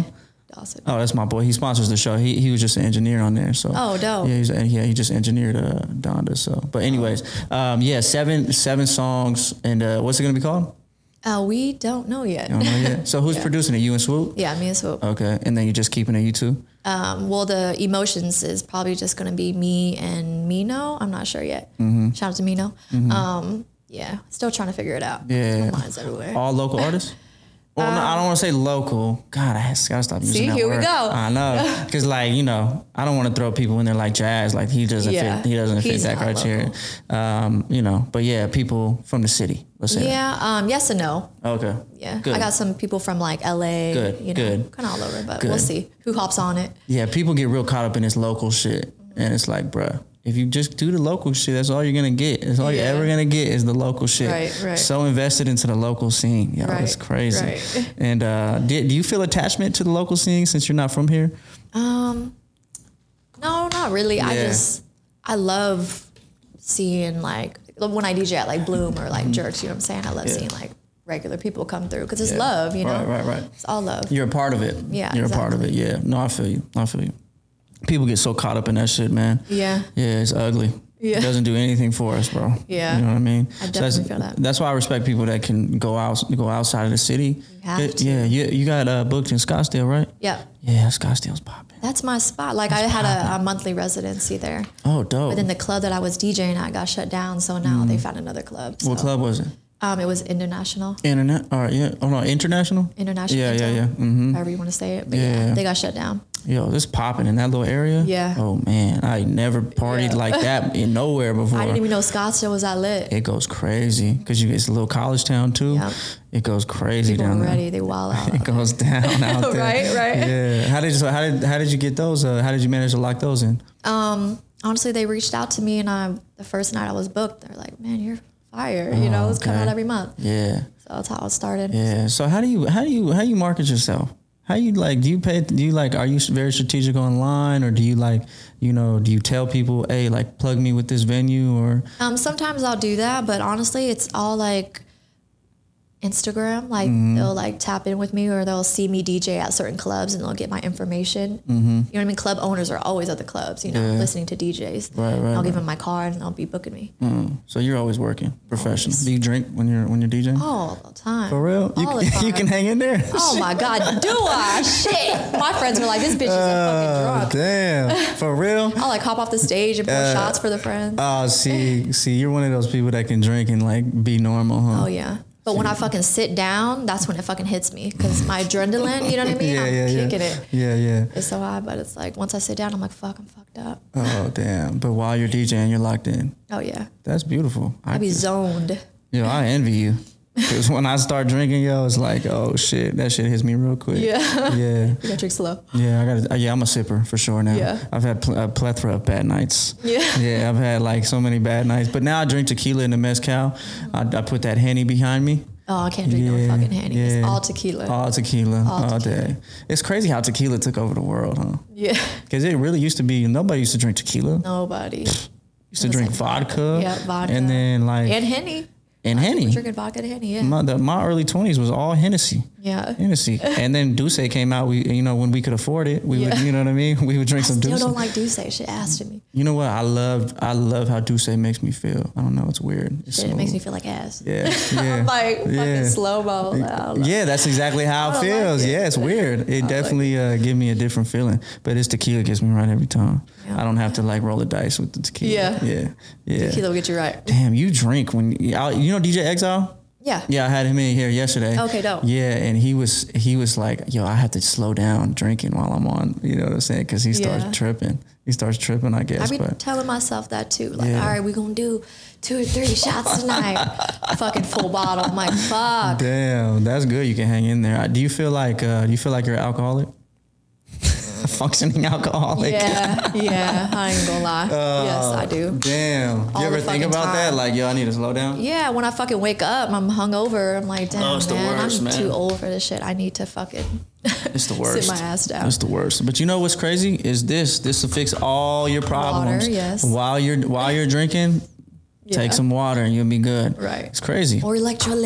Dawson. Oh, that's my boy. He sponsors the show. He he was just an engineer on there. So Oh, dope. yeah, he's, yeah, he just engineered uh, Donda. So, but anyways, um, yeah, seven seven songs, and uh, what's it gonna be called? Uh, we don't know yet. I don't know yet. So who's Yeah. producing it? You and Swoop? Yeah, me and Swoop. Okay, and then you're just keeping it you two? Um, well, the Emotions is probably just going to be me and Mino. I'm not sure yet. Mm-hmm. Shout out to Mino. Um, yeah, still trying to figure it out. Yeah. My mind's everywhere. All local artists? Well, no, I don't want to say local. God, I has- gotta stop using See, that here we word. go. I know, because like you know, I don't want to throw people in there like Jazz. Like he doesn't Yeah, fit. He doesn't fit he's that not criteria. Um, you know, but yeah, people from the city. Let's say. Yeah, um, yes and no. That. Okay. Yeah, Good. I got some people from like L A. Good, You know, good. kind of all over, but Good. we'll see who hops on it. Yeah, people get real caught up in this local shit, and it's like, bruh, if you just do the local shit, that's all you're gonna get. That's all Yeah. you're ever gonna get is the local shit. Right, right. So invested into the local scene, yo, Right, it's crazy. right. And uh, do, do you feel attachment to the local scene since you're not from here? Um, no, not really. I Yeah. just I love seeing like when I D J at like Bloom or like Jerks. You know what I'm saying? I love Mm-hmm. Yeah. seeing like regular people come through because it's Yeah. love. You know, Right, right, right. It's all love. You're a part of it. Yeah, You're a part of it. Yeah. No, I feel you. I feel you. People get so caught up in that shit, man. Yeah. Yeah, it's ugly. Yeah. It doesn't do anything for us, bro. Yeah. You know what I mean? I So definitely that's, feel that. That's why I respect people that can go out, go outside of the city. You have Yeah, to. Yeah, you, you got uh, booked in Scottsdale, right? Yeah. Yeah, Scottsdale's popping. That's my spot. Like I had a, a monthly residency there, Oh, dope. but then the club that I was DJing at got shut down. So now they found another club. So, Mm. What club was it? Um, it was International. Internet? All right, yeah. Oh, no, international? International. Yeah, yeah, Intel, yeah. Mm-hmm. However you want to say it. But Yeah. yeah, they got shut down. Yo, this popping in that little area? Yeah. Oh, man. I never partied Yeah. like that in nowhere before. I didn't even know Scottsdale was that lit. It goes crazy because you it's a little college town too. Yeah. It goes crazy People down were there. ready. They wild out. It goes down out there. Right, right. Yeah. How did you, so how did how did you get those? Uh, how did you manage to lock those in? Um, honestly, they reached out to me, and I the first night I was booked, they're like, "Man, you're fire." You know, it's coming okay. out every month. Yeah. So that's how it started. Yeah. So how do you how do you how do you market yourself? How you like? Do you pay? Do you like? Are you very strategic online, or do you like? You know, do you tell people, hey, like plug me with this venue, or Um, sometimes I'll do that, but honestly, it's all like Instagram. Like Mm-hmm. they'll like tap in with me, or they'll see me D J at certain clubs, and they'll get my information. Mm-hmm. You know what I mean? Club owners are always at the clubs, you know, Yeah. listening to D Js. Right, right, I'll give right. them my card, and they'll be booking me mm, so you're always working professional? Always. Do you drink when you're when you're DJing? all the time. For real? You, All the time. you can hang in there. Oh my God, do I? Shit. My friends were like, this bitch is a fucking Oh, drunk. damn. For real? I'll like hop off the stage and pour Uh, shots for the friends. Oh, see, see, you're one of those people that can drink and like be normal, huh? Oh yeah. But when I fucking sit down, that's when it fucking hits me because my adrenaline, you know what I mean? Yeah, I'm yeah, yeah. kicking it. Yeah, yeah. It's so high, but it's like once I sit down, I'm like, fuck, I'm fucked up. Oh, damn. But while you're DJing, you're locked in. Oh yeah. That's beautiful. I I be zoned. Yo, I envy you. Because when I start drinking, yo, it's like, oh shit, that shit hits me real quick. Yeah. Yeah. You gotta drink slow. Yeah, I got. Yeah, I'm a sipper for sure now. Yeah. I've had pl- a plethora of bad nights. Yeah. Yeah, I've had like so many bad nights. But now I drink tequila in the mezcal. I, I put that Henny behind me. Oh, I can't drink no Yeah, fucking Henny. yeah. It's all tequila. All tequila, all, All tequila. day. It's crazy how tequila took over the world, huh? Yeah. Because it really used to be nobody used to drink tequila. Nobody. Used to It was drink like vodka. Yeah, vodka. And then like And Henny. and Henny. Drinking vodka and Henny, yeah. My, the, my early twenties was all Hennessy. Yeah. Hennessy. And then Douce came out. We, you know, when we could afford it, we would, Yeah. you know what I mean? We would drink I some still Douce. don't like Douce. Shit ass to me. You know what? I love, I love how Douce makes me feel. I don't know. It's weird. It's Shit, it makes me smooth. feel like ass. Yeah. Yeah. I'm like fucking yeah. slow mo. Yeah, that's exactly how I it don't like feels. it. Yeah, it's weird. It definitely uh, gives me a different feeling. But it's tequila gets me right every time. Yeah. I don't have to like roll the dice with the tequila. Yeah. Yeah. Yeah. Tequila will get you right. Damn, you drink when you know D J Exile? Yeah. Yeah, I had him in here yesterday. Okay, dope. Yeah, and he was he was like, yo, I have to slow down drinking while I'm on. You know what I'm saying? Because he starts Yeah. tripping. He starts tripping, I guess. I be but telling myself that too. Like, Yeah. all right, we're gonna do two or three shots tonight. Fucking full bottle. I'm like, fuck. damn, that's good. You can hang in there. Do you feel like uh, do you feel like you're an alcoholic? A functioning alcoholic. Yeah, yeah. I ain't gonna lie. yes, I do. Damn. All you ever the think fucking about that? time. Like, yo, I need to slow down. Yeah, when I fucking wake up, I'm hungover. I'm like, damn, Oh, it's the man, worst, I'm man. too old for this shit. I need to fucking It's the worst. sit my ass down. It's the worst. But you know what's crazy is this. This will fix all your problems. Water, yes. While you're while you're drinking, Yeah. take some water and you'll be good. Right. It's crazy. Or electrolyte.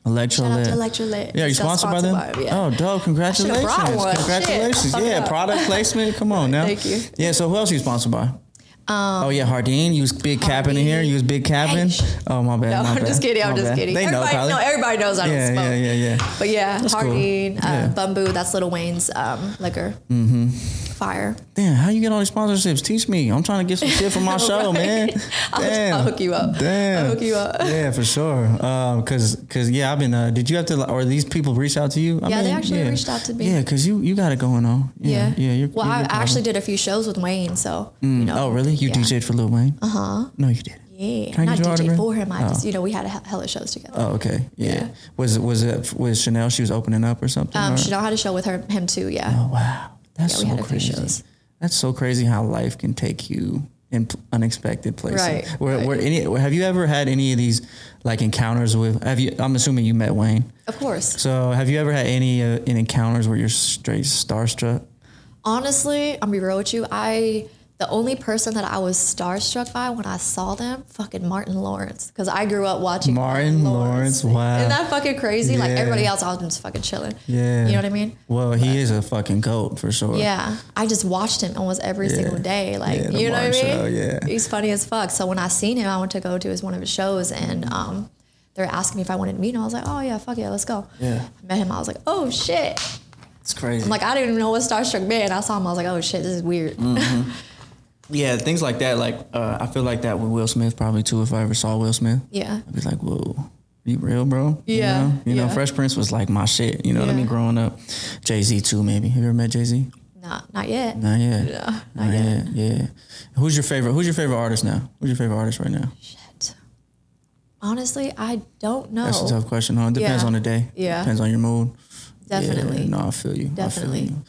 Electrolit. Shout out to Electrolit. Yeah, are you Still sponsored by them? by, yeah. Oh, dope! Congratulations! brought one. Congratulations! Shit. Yeah, Fuck product placement. Come on now. Thank you. Yeah. So who else are you sponsored by? Um, oh yeah, Hardin. You was big capping in here. You was big capping. Hey. Oh my bad. No, my I'm bad. just kidding. I'm My just bad. kidding. They know, everybody, probably. no, everybody knows I don't Yeah, smoke. yeah, yeah, yeah. But yeah, That's cool. Hardin, uh, Yeah. Bamboo. That's Lil Wayne's um, liquor. Mm-hmm. Fire. Damn, how you get all these sponsorships? Teach me. I'm trying to get some shit for my show, man. I'll, Damn. I'll hook you up. Damn. I'll hook you up. Yeah, for sure. Um, cause, cause yeah, I've been. Uh, did you have to, or these people reach out to you? I Yeah, mean, they actually yeah. reached out to me. Yeah, cause you, you got it going on. Yeah, Yeah. yeah. You're, well, you're I good actually problem. did a few shows with Wayne, so you know. Oh, really? You yeah. D J'd for Lil Wayne? Uh huh. No, you did. Yeah, Can I not get your D J autograph? for him. I Oh. just, you know, we had a he- hella shows together. Oh, okay. Yeah. Yeah. Was it was it was Chanel? She was opening up or something? Um, or? Chanel had a show with her, him too. Yeah. Oh wow, that's Yeah, we so had a few crazy. shows. That's so crazy how life can take you in p- unexpected places. Right, Where, right. where any have you ever had any of these like encounters with? Have you? I'm assuming you met Wayne. Of course. So have you ever had any uh, any encounters where you're straight starstruck? Honestly, I'm gonna be real with you. I the only person that I was starstruck by when I saw them, fucking Martin Lawrence, because I grew up watching Martin Lawrence, wow. Isn't that fucking crazy? Like Yeah. everybody else, I was just fucking chilling. Yeah. You know what I mean? Well, he is a fucking goat for sure. Yeah, I just watched him almost every Yeah. single day. Like, Yeah, the you know what I Martin mean? Show, yeah. He's funny as fuck. So when I seen him, I went to go to his one of his shows, and um, they were asking me if I wanted to meet him. I was like, oh yeah, fuck yeah, let's go. Yeah. I met him. I was like, oh shit. It's crazy. I'm like, I didn't even know what starstruck meant. I saw him. I was like, oh shit, this is weird. Mm. Yeah, things like that. Like uh, I feel like that with Will Smith probably too. If I ever saw Will Smith, Yeah. I'd be like, whoa. You real, bro? Yeah, You know, you know yeah. Fresh Prince was like my shit. You know what I Yeah. mean? Growing up, Jay Z too. Maybe have you ever met Jay Z? Not, not yet. Not yet. No, not yet. Yeah. Who's your favorite? Who's your favorite artist now? Who's your favorite artist right now? Shit. Honestly, I don't know. That's a tough question. Huh? It depends Yeah. on the day. Yeah. Depends on your mood. Definitely. Yeah, no, I feel you. Definitely. I feel you.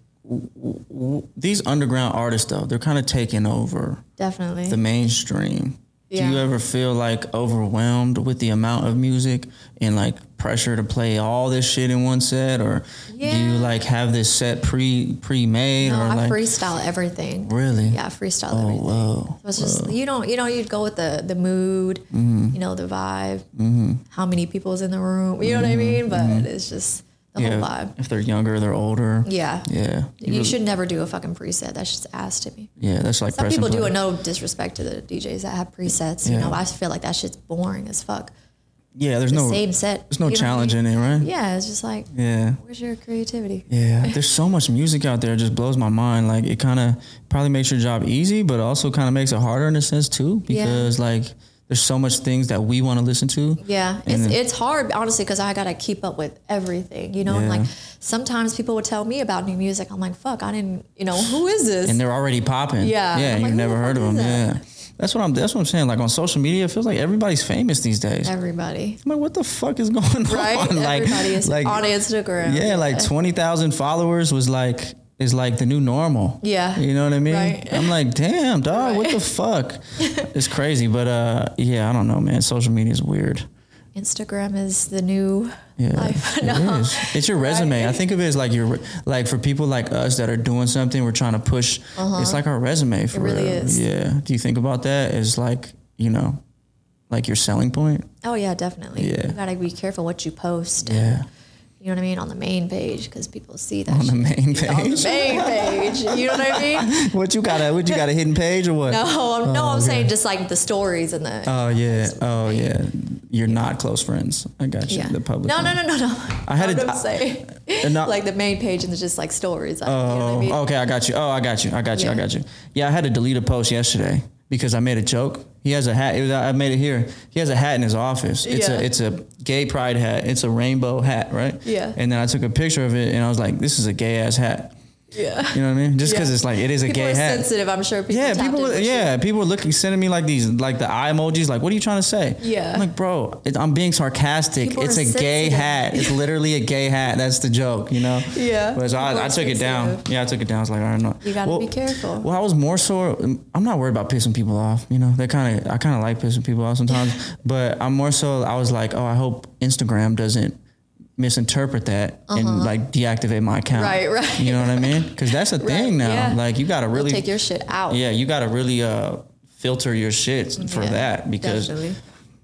W- w- These underground artists, though, they're kind of taking over Definitely. the mainstream. Do Yeah. you ever feel like overwhelmed with the amount of music and like pressure to play all this shit in one set, or do you Yeah. like have this set pre pre made no, or I like freestyle everything. really? Yeah, I freestyle Oh everything. whoa. So it's just you don't you know you go with the the mood, Mm-hmm. you know the vibe, how many people's in the room, you know what I mean. But it's just the Mm-hmm. Yeah. whole vibe. If they're younger, they're older. Yeah, Yeah. You, really- should never do a fucking preset. That's just ass to me. Yeah, that's like Some press and people do play. it. No disrespect to the D Js that have presets. You Yeah. know, I feel like that shit's boring as fuck. Yeah, there's The no same set. there's no you know what I challenge mean? in it, right? Yeah, it's just like, Yeah. where's your creativity? Yeah, there's so much music out there. It just blows my mind. Like it kind of probably makes your job easy, but also kind of makes it harder in a sense too, because like there's so much things that we want to listen to. Yeah, And it's then- it's hard honestly because I gotta keep up with everything, you know. And Yeah. like sometimes people would tell me about new music. I'm like, fuck, I didn't, you know, who is this? And they're already popping. Yeah. yeah. I'm And like, you've who never the heard of fuck them. is Yeah, that's what I'm. That's what I'm saying. Like on social media, it feels like everybody's famous these days. Everybody, I'm like, what the fuck is going right? on? Like, Everybody is like, on Instagram. yeah, like twenty thousand followers was like is like the new normal. Yeah. You know what I mean? Right. I'm like, damn, dog, what Right. the fuck? It's crazy, but uh, yeah, I don't know, man. Social media is weird. Instagram is the new Yeah, life. it No. is. It's your resume. I Right. think of it as like your, like for people like us that are doing something, we're trying to push. It's like our resume for really real. is. Yeah. Do you think about that as like, you know, like your selling point? Oh yeah, definitely. Yeah. You gotta be careful what you post. Yeah. You know what I mean? On the main page, because people see that. On the shit. main Yeah, on the page. main page. You know what I mean? What you got? A, what you got a hidden page or what? No, I'm, no, I'm okay. saying just like the stories and the. Oh yeah. Oh yeah. You're not close friends. I got you. yeah. The public. No, no, one. no, no, no. I had What a- I'm saying. Uh, no- like the main page and it's just like stories. Like, you know what I Oh, mean? okay, I got you. Oh, I got you. I got you. I Yeah. got you. Yeah, I had to delete a post yesterday because I made a joke. He has a hat. It was, I made it here. He has a hat in his office. It's Yeah. a it's a gay pride hat. It's a rainbow hat, right? Yeah. And then I took a picture of it and I was like, this is a gay ass hat. Yeah. You know what I mean? Just because Yeah. it's like it is a People gay are hat. sensitive. I'm sure people. Yeah, tapped people. in with Yeah, shit. people were looking, sending me like these, like the eye emojis. Like, what are you trying to say? Yeah. I'm like, bro, it, I'm being sarcastic. People It's are a gay sensitive. hat. It's literally a gay hat. That's the joke, you know? Yeah. But so People I, I are took it down. sensitive. Yeah, I took it down. I was like, all right, no. You gotta be careful. Well, I was more so. I'm not worried about pissing people off. You know, they kind of. I kind of like pissing people off sometimes. But I'm more so. I was like, oh, I hope Instagram doesn't misinterpret that and like deactivate my account. Uh-huh. Right, right, You know what I mean? Because that's a thing now. yeah. Like you got to really Take your shit out. yeah, you got to really uh, filter your shit for Yeah, that because definitely.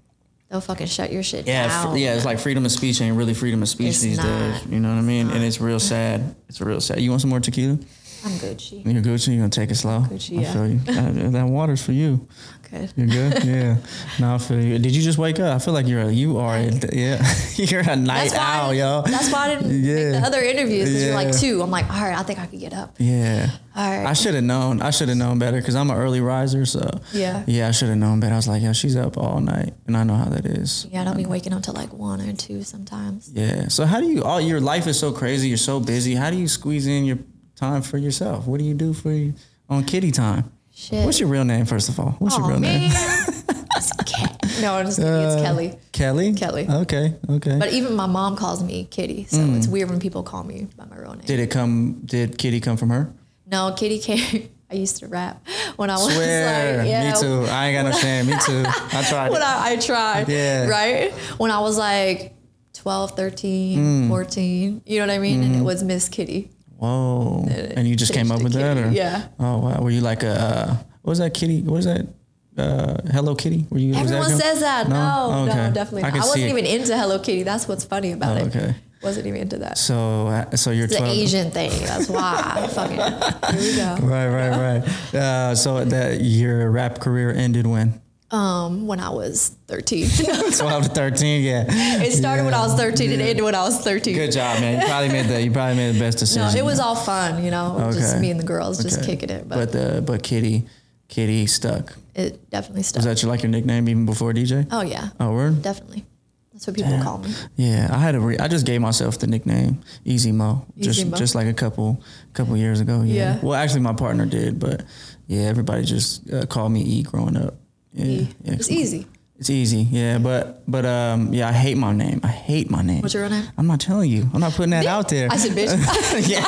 they'll fucking shut your shit Yeah, down. fr- yeah, it's like freedom of speech ain't really freedom of speech It's these not. days. You know what I mean? And it's real sad. It's real sad. You want some more tequila? I'm Gucci. You're Gucci. You're gonna take it slow. Gucci, I yeah. feel you. That, that water's for you. Good. You're good. Yeah. No, I feel you. Did you just wake up? I feel like you're a you are a, yeah. You're a night That's why, owl, yo. that's why I didn't Yeah. make the other interviews because you're like Yeah. two. I'm like, all right, I think I could get up. Yeah. All right. I should have known. I should have known better because I'm an early riser. So Yeah. yeah, I should have known better. I was like, yo, she's up all night, and I know how that is. Yeah, I don't be waking up till like one or two sometimes. Yeah. So how do you? All your life is so crazy. You're so busy. How do you squeeze in your time for yourself? What do you do for you on kitty time? Shit. What's your real name, first of all? What's oh, your real man. name? It's Ke- no, I'm just kidding. It's Uh, Kelly. Kelly. Kelly. Okay. Okay. But even my mom calls me Kitty, so it's weird when people call me by my real name. did it come? Did Kitty come from her? No, Kitty came. I used to rap when I was Swear. like, yeah. Me too. I ain't got no shame. Me too. I tried. When it. I, I tried, Yeah. right? When I was like twelve, thirteen, Mm. fourteen, you know what I mean? Mm-hmm. And it was Miss Kitty. Whoa. And you just came changed up to with that, Kitty, or yeah. Oh wow. Were you like a uh, what was that Kitty? What was that? Uh, Hello Kitty? Were you? was Everyone that says that. No, Oh, no, okay. definitely I not. can I, see wasn't it. even into Hello Kitty. That's what's funny about Oh, it. okay. Wasn't even into that. So uh, so you're It's an twelve. Asian thing. That's why. Fucking. Here we go. Right, right, right. Uh, so that your rap career ended when? Um, when I was thirteen. twelve to thirteen, yeah. It started when I was thirteen and Yeah. ended when I was thirteen. Good job, man. You probably made the you probably made the best No, decision. it was all fun, you know, just Okay. me and the girls just Okay. kicking it. But, But the but Kitty, Kitty stuck. it definitely Was stuck. that your like your nickname even before D J? Oh yeah, Oh, word. definitely. That's what people call me. Yeah, I had a re- I just gave myself the nickname Easy Mo, just Easy Mo. just like a couple couple years ago. Yeah. Yeah. Well, actually, my partner did, but yeah, everybody just uh, called me E growing up. Yeah, E. yeah, It's come on. easy. It's easy, yeah, but but um, yeah, I hate my name. I hate my name. What's your real name? I'm not telling you. I'm not putting that out there. I said, bitch. yeah.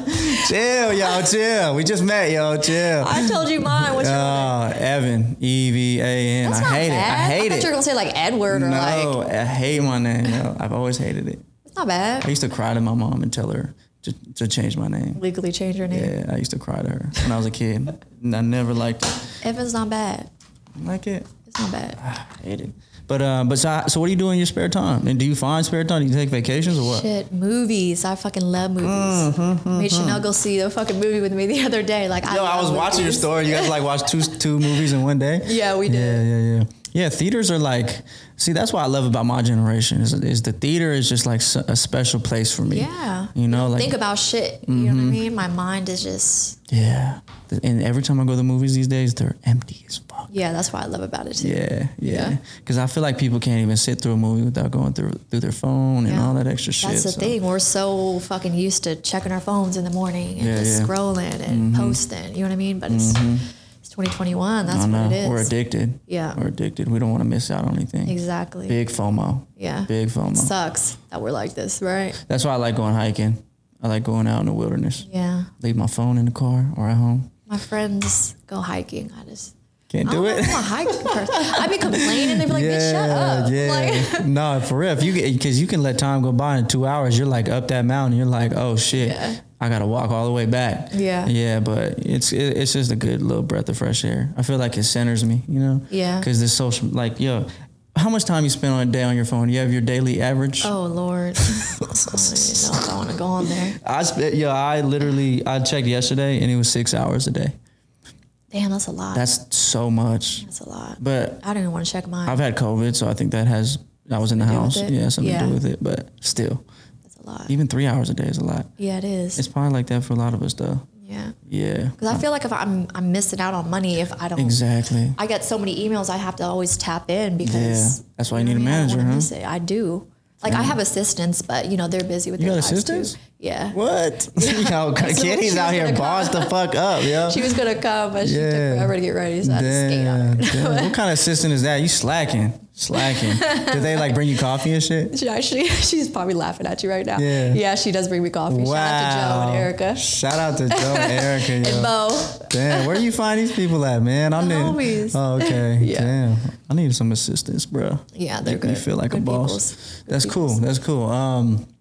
Chill, yo, chill. We just met, yo, chill. I told you mine. What's your real name? Oh, Evan, E V A N. That's I not hate bad. it. I hate thought it. you were gonna say like Edward or no, like. I hate my name. Yo. I've always hated it. It's not bad. I used to cry to my mom and tell her to, to change my name. Legally change your name. Yeah, I used to cry to her when I was a kid. And I never liked it. Evan's not bad. Like it. It's not bad. I hate it. But uh, but so, so what do you do in your spare time? And do you find spare time? Do you take vacations or what? Shit, movies. I fucking love movies. Mm-hmm, Made Chanel go see the fucking movie with me the other day. Like I, Yo, I love was watching your movies. story. You guys like watch two two movies in one day? Yeah, we did. Yeah, yeah, yeah. Yeah, theaters are like, see, that's what I love about my generation is, is the theater is just like s- a special place for me. Yeah. You know, like, Think about shit. You know what I mean? My mind is just, yeah. And every time I go to the movies these days, they're empty as fuck. yeah, that's what I love about it too. Yeah, yeah. Yeah. Because I feel like people can't even sit through a movie without going through through their phone and Yeah. all that extra shit. That's the so. thing. We're so fucking used to checking our phones in the morning and Yeah, just yeah. Mm-hmm. scrolling and posting. You know what I mean? But it's it's twenty twenty-one. That's I know. what it is. We're addicted. Yeah. We're addicted. We don't want to miss out on anything. Exactly. Big FOMO. Yeah. Big FOMO. Sucks that we're like this, right? That's why I like going hiking. I like going out in the wilderness. Yeah. Leave my phone in the car or at home. My friends go hiking. I just Can't I do don't it. know, I'm a hiking person. I'd be complaining. They'd be like, bitch, shut up. Yeah, Like, no, for real. If you because you can let time go by in two hours, you're like up that mountain. You're like, oh shit, Yeah. I gotta walk all the way back. Yeah. yeah. But it's it, it's just a good little breath of fresh air. I feel like it centers me, you know. Yeah. Because this social, like, yo, how much time you spend on a day on your phone? You have your daily average. oh Lord. I don't even know if I want to go on there. I spent, yo, I literally I checked yesterday and it was six hours a day. Damn, that's a lot. That's, That's so much. a lot. But I don't even want to check mine. I've had COVID, so I think that has. I was in the do with house. it? Yeah, something to Yeah. do with it. But still, That's a lot. even three hours a day is a lot. Yeah, it is. It's probably like that for a lot of us, though. yeah. Yeah. Because I feel like if I'm I'm missing out on money if I don't. Exactly. I get so many emails I have to always tap in because. Yeah. That's why you need a know what I mean? I don't manager, wanna huh? miss it. I do. Like I have assistants, but you know they're busy with You their got lives assistants? too. Yeah. What? Yo, So Kitty's she out was here gonna bossed the come. fuck up, yo. She was gonna come, but she Yeah. took forever to get ready, so I had to skate on Damn, her. damn. What kind of assistant is that? You slacking. Slacking. Did they like bring you coffee and shit? She actually, she's probably laughing at you right now. Yeah. Yeah, she does bring me coffee. Wow. Shout out to Joe and Erica Shout out to Joe and Erica, yo. and Bo. Damn, where do you find these people at, man? I'm The in- homies. Oh, okay. Yeah. Damn. I need some assistance, bro. Yeah, they're Make good. me feel like Good a boss. peoples. Good That's cool. peoples. That's cool. Um,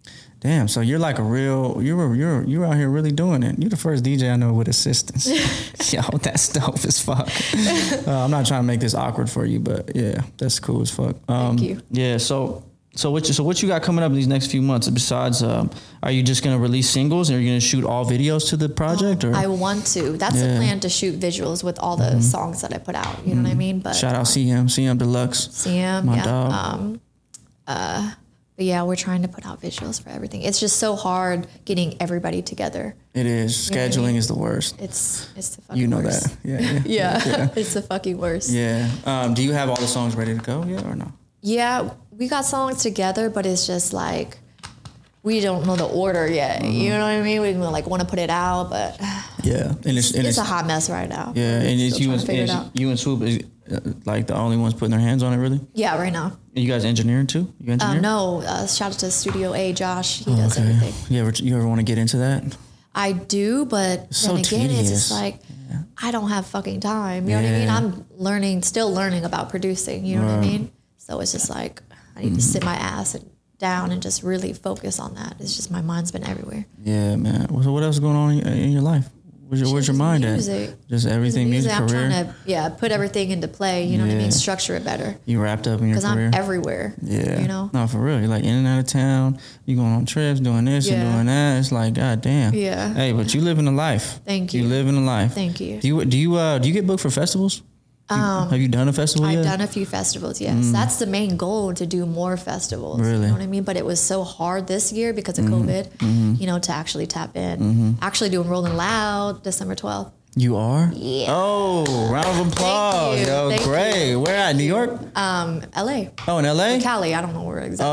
Damn, so you're like a real, you're you're you're out here really doing it. You're the first D J I know with assistance. Yo, that's dope as fuck. Uh, I'm not trying to make this awkward for you, but yeah, that's cool as fuck. Um, Thank you. Yeah, so so what you, so what you got coming up in these next few months? Besides, um, are you just gonna release singles, and are you gonna shoot all videos to the project? Or I want to. That's Yeah. the plan, to shoot visuals with all the Mm-hmm. songs that I put out. You know what I mean? But shout out C M, C M Deluxe. C M, my yeah. dog. Um, uh, but yeah, we're trying to put out visuals for everything. It's just so hard getting everybody together. It is. You know what I Scheduling mean? is the worst. It's it's the fucking You know worst. that. Yeah. Yeah. Yeah, it's the fucking worst. Yeah. Um, do you have all the songs ready to go yet or no? Yeah, we got songs together, but it's just like we don't know the order yet. Mm-hmm. You know what I mean? We like want to put it out, but Yeah. And it's, and it's a hot mess right now. yeah, and it's Still you trying and, to figure it it's out. you and Swoop is uh, like the only ones putting their hands on it, really. Yeah, right now. And you guys engineering too? You engineer? Um, no, uh, shout out to Studio A, Josh. He does Okay. everything. You ever you ever want to get into that? I do, but so then again, it's tedious. just like I don't have fucking time. You know what I mean? Yeah. I'm learning, still learning about producing. You know what I mean? So it's just like I need to sit my ass and down and just really focus on that. It's just my mind's been everywhere. Yeah, man. So what else is going on in, in your life? Where's your, where's your Just mind music. at? Just everything, music, I'm career. trying to yeah put everything into play. You know what I Yeah. mean? Structure it better You wrapped up in your because career. I'm everywhere. Yeah. you know. No, for real. You're like in and out of town. You going on trips, doing this Yeah. and doing that. It's like, God damn. Yeah. Hey, but you living a life. Thank You you. living a life. Thank you. Do you do you uh do you get booked for festivals? Do you- have you done a festival I've yet? done a few festivals, yes. That's the main goal, to do more festivals. Really? You know what I mean? But it was so hard this year because of COVID, you know, to actually tap in. Actually doing Rolling Loud December twelfth. You are? Yeah. Oh, round of applause. you. Yo, Thank great. Where at? New York? Um, L A. Oh, in L A? Cali, I don't know where exactly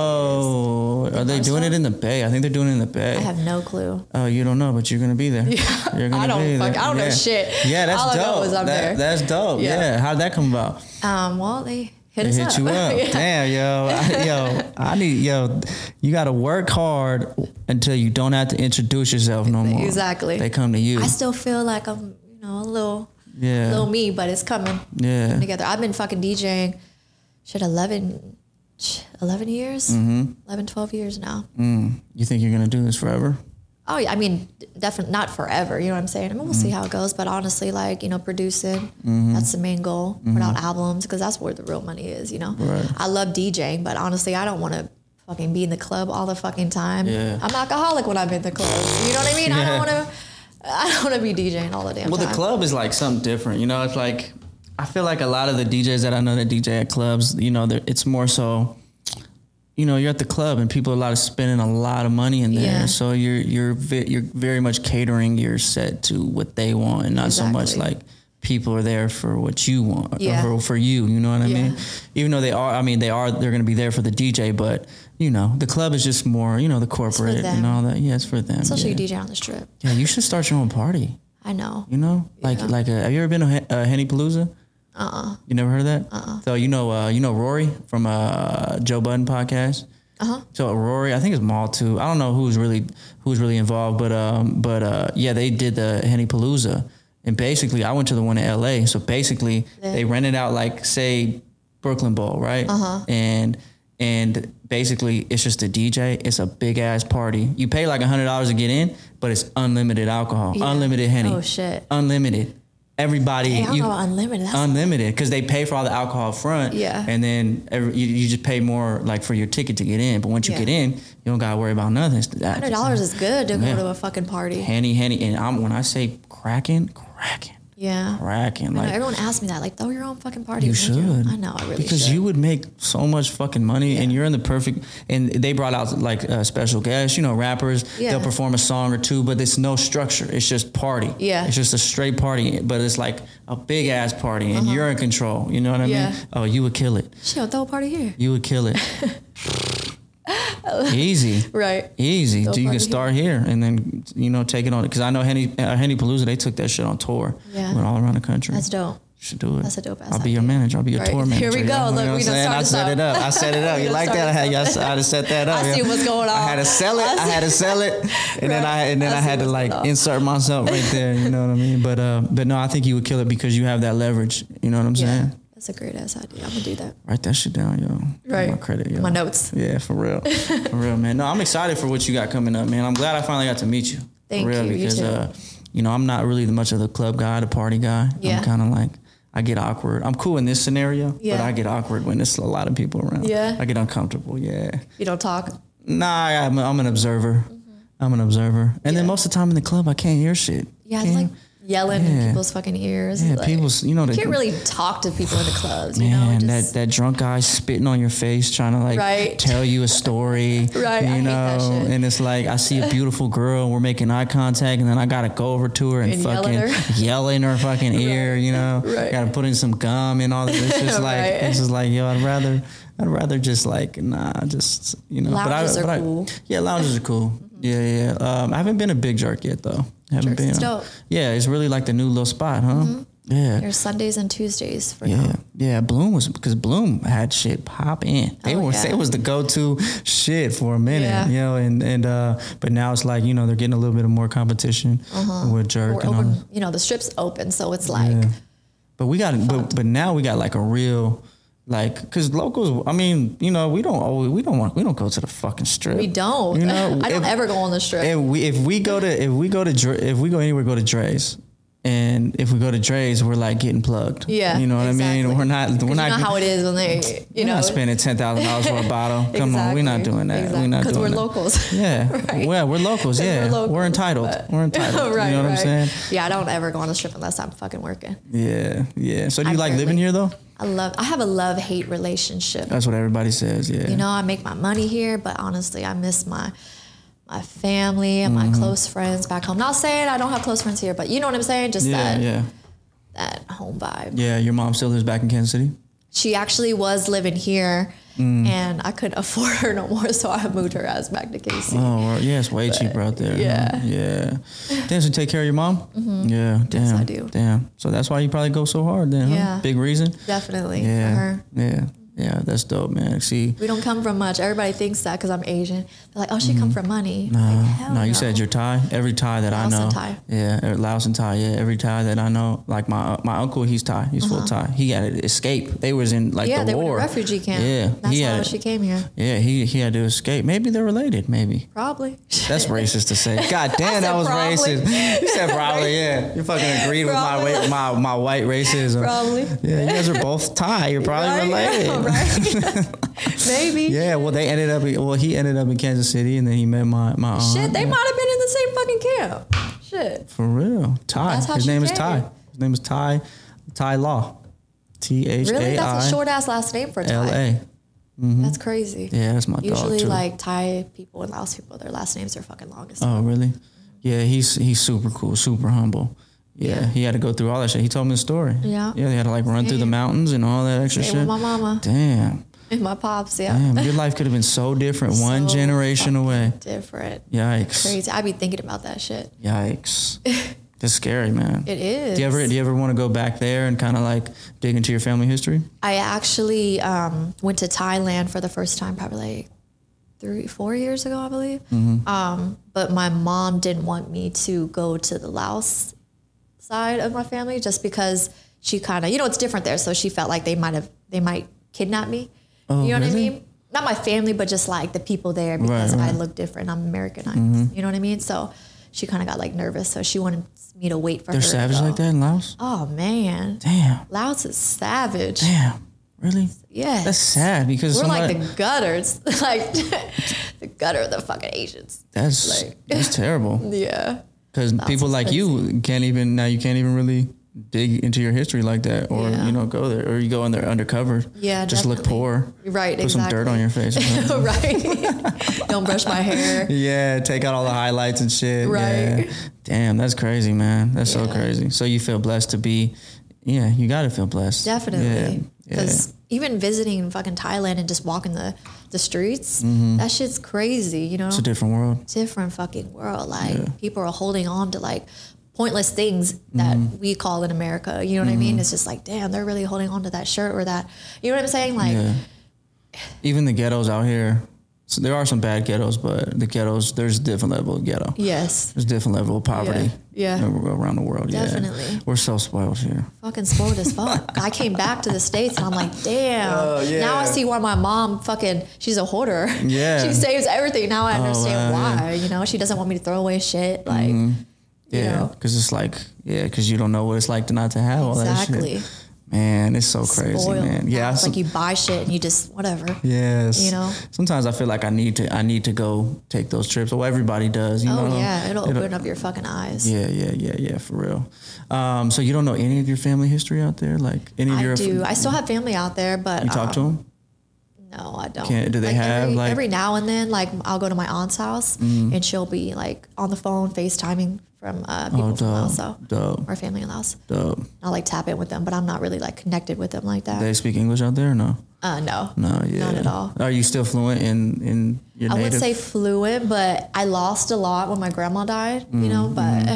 Oh, are they doing it in the Bay? I think they're doing it in the Bay. it is. I have no clue. Oh, you don't know, but you're gonna be there. You're gonna I don't be fuck- there. I don't know yeah. shit. Yeah, that's All I dope. know is I'm That- there. That's dope. Yeah. Yeah. How'd that come about? Um, well, they hit They us hit up. you up. Yeah. Damn, yo, I, yo, I need, yo, you got to work hard until you don't have to introduce yourself no more. Exactly. They come to you. I still feel like I'm, you know, a little, Yeah. little me, but it's coming Yeah. together. I've been fucking DJing, shit, eleven, eleven years, Mm-hmm. eleven, twelve years now. Mm. You think you're gonna do this forever? Oh yeah, I mean, definitely not forever. You know what I'm saying? I mean, we'll see how it goes. But honestly, like, you know, producing, that's the main goal. Put out albums, because that's where the real money is. You know, Right. I love DJing, but honestly, I don't want to fucking be in the club all the fucking time. Yeah. I'm alcoholic when I'm in the club. You know what I mean? I Yeah. don't want to. I don't want to be DJing all the damn Well, time. the club is like something different. You know, it's like, I feel like a lot of the D Js that I know that D J at clubs, you know, they're- it's more so, you know, you're at the club and people are a lot of spending a lot of money in there. Yeah. So you're you're ve- you're very much catering your set to what they want, and not so much Exactly. like people are there for what you want, Yeah. or for, for you. You know what I Yeah. mean? Even though they are, I mean, they are, they're going to be there for the D J, but you know, the club is just more, you know, the corporate and them. all that. Yeah, it's for them. Especially yeah. you D J on the strip. Yeah, you should start your own party. I know. You know, like Yeah. like a, have you ever been to Hen- uh, Henny Palooza? Uh uh You never heard of that? Uh uh So you know uh, you know Rory from uh, Joe Budden podcast. Uh huh. So Rory, I think it's Maul too. I don't know who's really who's really involved, but um, but uh, yeah, they did the Henny Palooza, and basically I went to the one in L A. So basically Yeah. they rented out like say Brooklyn Bowl, right? Uh huh. And and basically it's just a D J. It's a big ass party. You pay like a hundred dollars to get in, but it's unlimited alcohol, Yeah. unlimited Henny, Oh shit. unlimited. Everybody, Hey, I don't you, know about unlimited. That's unlimited because they pay for all the alcohol up front. Yeah. And then every, you, you just pay more like for your ticket to get in. But once you Yeah. get in, you don't gotta worry about nothing. Hundred dollars is good to Yeah. go to a fucking party. Henny, Henny, and I'm when I say cracking, cracking, Yeah. cracking. I know, Like everyone asks me that, like, throw your own fucking party. you Thank should. I know, I really because should. you would make so much fucking money, and Yeah. you're in the perfect. And they brought out like uh, special guests, you know, rappers. Yeah. They'll perform a song or two, but it's no structure. It's just party. Yeah. It's just a straight party, but it's like a big ass party, and you're in control. You know what I Uh-huh. Yeah. mean? Oh, you would kill it. Shit, throw a party here. You would kill it. Easy. Right. Easy. Throw a So you can party start here and then, you know, take it on. Because I know Henny, uh, Henny Palooza, they took that shit on tour. Yeah. Went all around the country. That's dope. Should do it. That's a dope ass I'll be your idea. manager. I'll be your Right. tour manager. Here we you go. know? Look, You know we what I'm done saying? I started set it up. I set it up. We You done like that? I had, started I had to set that up. I see yeah. what's going on. I had to sell it. I had to sell it, and then I and then I I see had to what's like going on. insert myself right there. You know what I mean? But uh, but no, I think you would kill it because you have that leverage. You know what I'm Yeah. saying? That's a great ass idea. I'm gonna do that. Write that shit down, yo. Right. My credit, yo. My notes. Yeah, for real. For real, man. No, I'm excited for what you got coming up, man. I'm glad I finally got to meet you. Thank for real, you. Because, you too. uh, you know, I'm not really much of the club guy, the party guy. Yeah. I'm kind of like, I get awkward. I'm cool in this scenario, Yeah. but I get awkward when there's a lot of people around. Yeah. I get uncomfortable, yeah. You don't talk? Nah, I'm, I'm an observer. Mm-hmm. I'm an observer. And Yeah. then most of the time in the club, I can't hear shit. Yeah, Can't- like yelling Yeah. in people's fucking ears. Yeah, like, people's, you know, you the, can't really talk to people in the clubs, you man, know? that, Just, that drunk guy spitting on your face, trying to like Right. tell you a story, Right, you I hate know, that shit. and it's like, I see a beautiful girl, we're making eye contact, and then I got to go over to her and, And yell fucking at her. yell in her fucking ear, you know, Right. got to put in some gum and all that. It's just like, Right. it's just like, yo, I'd rather, I'd rather just like, nah, just, you know. Lounges but I, are but cool. I, yeah, lounges are cool. Yeah, yeah. Um, I haven't been a Big Jerk yet, though. Haven't Jerk's been. is dope. Yeah, it's really like the new little spot, huh? Yeah. There's Sundays and Tuesdays for Yeah, now. yeah. Bloom was because Bloom had shit pop in. They Oh, were yeah. it was the go to shit for a minute, Yeah. you know. And and uh, but now it's like, you know, they're getting a little bit of more competition with Jerk We're and all. open, you know, the strip's open, so it's like, Yeah. But we got but but now we got like a real. Like, cause locals, I mean, you know, we don't always, we don't want, we don't go to the fucking strip. we don't. You know, I don't if- ever go on the strip. If we if we go to if we go to Dre, if we go anywhere, go to Dre's, and if we go to Dre's, we're like getting plugged. Yeah, you know what exactly. I mean. We're not. 'Cause We're you not. know how it is when they, you we're know, not spending ten thousand dollars for a bottle. Come on, we're not Exactly. doing that. Exactly. We're not Because doing we're that. locals. Yeah, Right. well, we're locals. 'Cause Yeah, we're we're, locals, entitled. but- We're entitled. right, you know what right. I'm saying? Yeah, I don't ever go on the strip unless I'm fucking working. Yeah, yeah. So do you I like living barely- here though? I love, I have a love hate relationship. That's what everybody says. Yeah. You know, I make my money here, but honestly, I miss my my family and Mm-hmm. my close friends back home. Not saying I don't have close friends here, but you know what I'm saying? Just Yeah, that yeah, that home vibe. yeah. Your mom still lives back in Kansas City. She actually was living here, Mm. and I couldn't afford her no more, so I moved her ass back to K C. Oh, well, yeah, it's way cheaper out there. yeah. huh? Yeah. Damn, so you take care of your mom? Mm-hmm. Yeah, damn. I do. Damn. So that's why you probably go so hard then, huh? Yeah. Big reason? Definitely Yeah. for her. Yeah. Yeah, that's dope, man. See, We don't come from much. Everybody thinks that because I'm Asian. They're like, oh, she come from money. no, like, hell no, no. you said you're Thai. Every Thai that Laos I know. and Thai. Yeah, er, Laos and Thai. Yeah, every Thai that I know. Like my my uncle, he's Thai. He's full Thai. He had to escape. They was in like Uh-huh. Yeah, the they war. were in a refugee camp. Yeah, That's he how had, she came here. Yeah, he he had to escape. Maybe they're related. Maybe. Probably. That's racist to say. God damn, said that was probably. racist. You said probably, yeah. You fucking agreed with my, Probably. wa- my my white racism. Probably. Yeah, you guys are both Thai. You're probably Right? related. Right? Maybe. Yeah, well, they ended up. Well, he ended up in Kansas City, and then he met my my aunt. Shit, they yeah. might have been in the same fucking camp. Shit. For real, Ty. That's how His she name is came. Ty. His name is Ty. Ty Law. T H Really? A That's a I short ass last name for a L Thai. A. That's crazy. Yeah, that's my Usually, dog too. like Thai people and Laos people, their last names are fucking longest. Oh, really? Yeah, he's he's super cool, super humble. Yeah, Yeah. he had to go through all that shit. He told me the story. Yeah. Yeah, they had to like run through the Same. mountains and all that extra Stay shit. with my mama Damn. and my pops. Yeah. Damn, your life could have been so different one So generation away. Different. Yikes. Crazy. I be thinking about that shit. Yikes. That's scary, man. It is. Do you ever do you ever want to go back there and kind of like dig into your family history? I actually um, went to Thailand for the first time, probably like three, four years ago, I believe. Mm-hmm. Um, but my mom didn't want me to go to the Laos side of my family just because she kind of, you know, it's different there. So she felt like they might have, they might kidnap me. Oh, you know what I really? mean? Not my family, but just like the people there because Right, I right. Mm-hmm. look different. I'm Americanized. You know what I mean? So she kind of got like nervous. So she wanted me to wait for They're her. to savage go. like that in Laos? Oh man, Damn. Laos is savage. Damn. Really? Yes. That's sad because We're somebody, like the gutters, like the gutter of the fucking Asians. that's like- that's terrible. Yeah. Because people is like you can't even now you can't even really dig into your history like that, or Yeah. you know go there, or you go in there undercover. Yeah, just look definitely. poor. Right, Put some exactly. dirt on your face. or something. Right. Don't brush my hair. Yeah, take out all the highlights and shit. Right. Yeah. Damn, that's crazy, man. That's so Yeah. crazy. So you feel blessed to be. Yeah, you got to feel blessed. Definitely. Yeah. Yeah. Because even visiting fucking Thailand and just walking the, the streets, that shit's crazy, you know? It's a different world. different fucking world. Like people are holding on to like pointless things that we call in America. You know what I mean? It's just like, damn, they're really holding on to that shirt or that. You know what I'm saying? Like, Yeah. Even the ghettos out here, so there are some bad ghettos, but the ghettos, there's a different level of ghetto. Yes. There's a different level of poverty. Yeah. Yeah. Around the world. Definitely. Yeah. We're so spoiled here. Fucking spoiled as fuck. I came back to the States and I'm like, damn. Oh, yeah. Now I see why my mom fucking, she's a hoarder. Yeah. She saves everything. Now I understand wow, why. yeah. You know, she doesn't want me to throw away shit. Like, Mm-hmm. you Yeah. know. Because it's like, yeah, because you don't know what it's like to not to have all that shit. Exactly. Man, it's so crazy, Spoiled. man. Yeah. Now it's I- like you buy shit and you just, whatever. Yes. You know? Sometimes I feel like I need to I need to go take those trips. Well, everybody does, you Oh, know. yeah. It'll open up your fucking eyes. Yeah, yeah, yeah, yeah, for real. Um, so you don't know any of your family history out there? Like any of I your do. I still have family out there, but You talk um, to them? no, I don't. Can't- do they have, every, like- every now and then? Like I'll go to my aunt's house and she'll be like on the phone FaceTiming from uh, people Oh, from dope, Laos, so dope, our family in Laos. dope. I'll like tap in with them, but I'm not really like connected with them like that. They speak English out there or no? uh, no, No, yeah. not at all. Are you still fluent in, in your I native? wouldn't say fluent, but I lost a lot when my grandma died. You know, but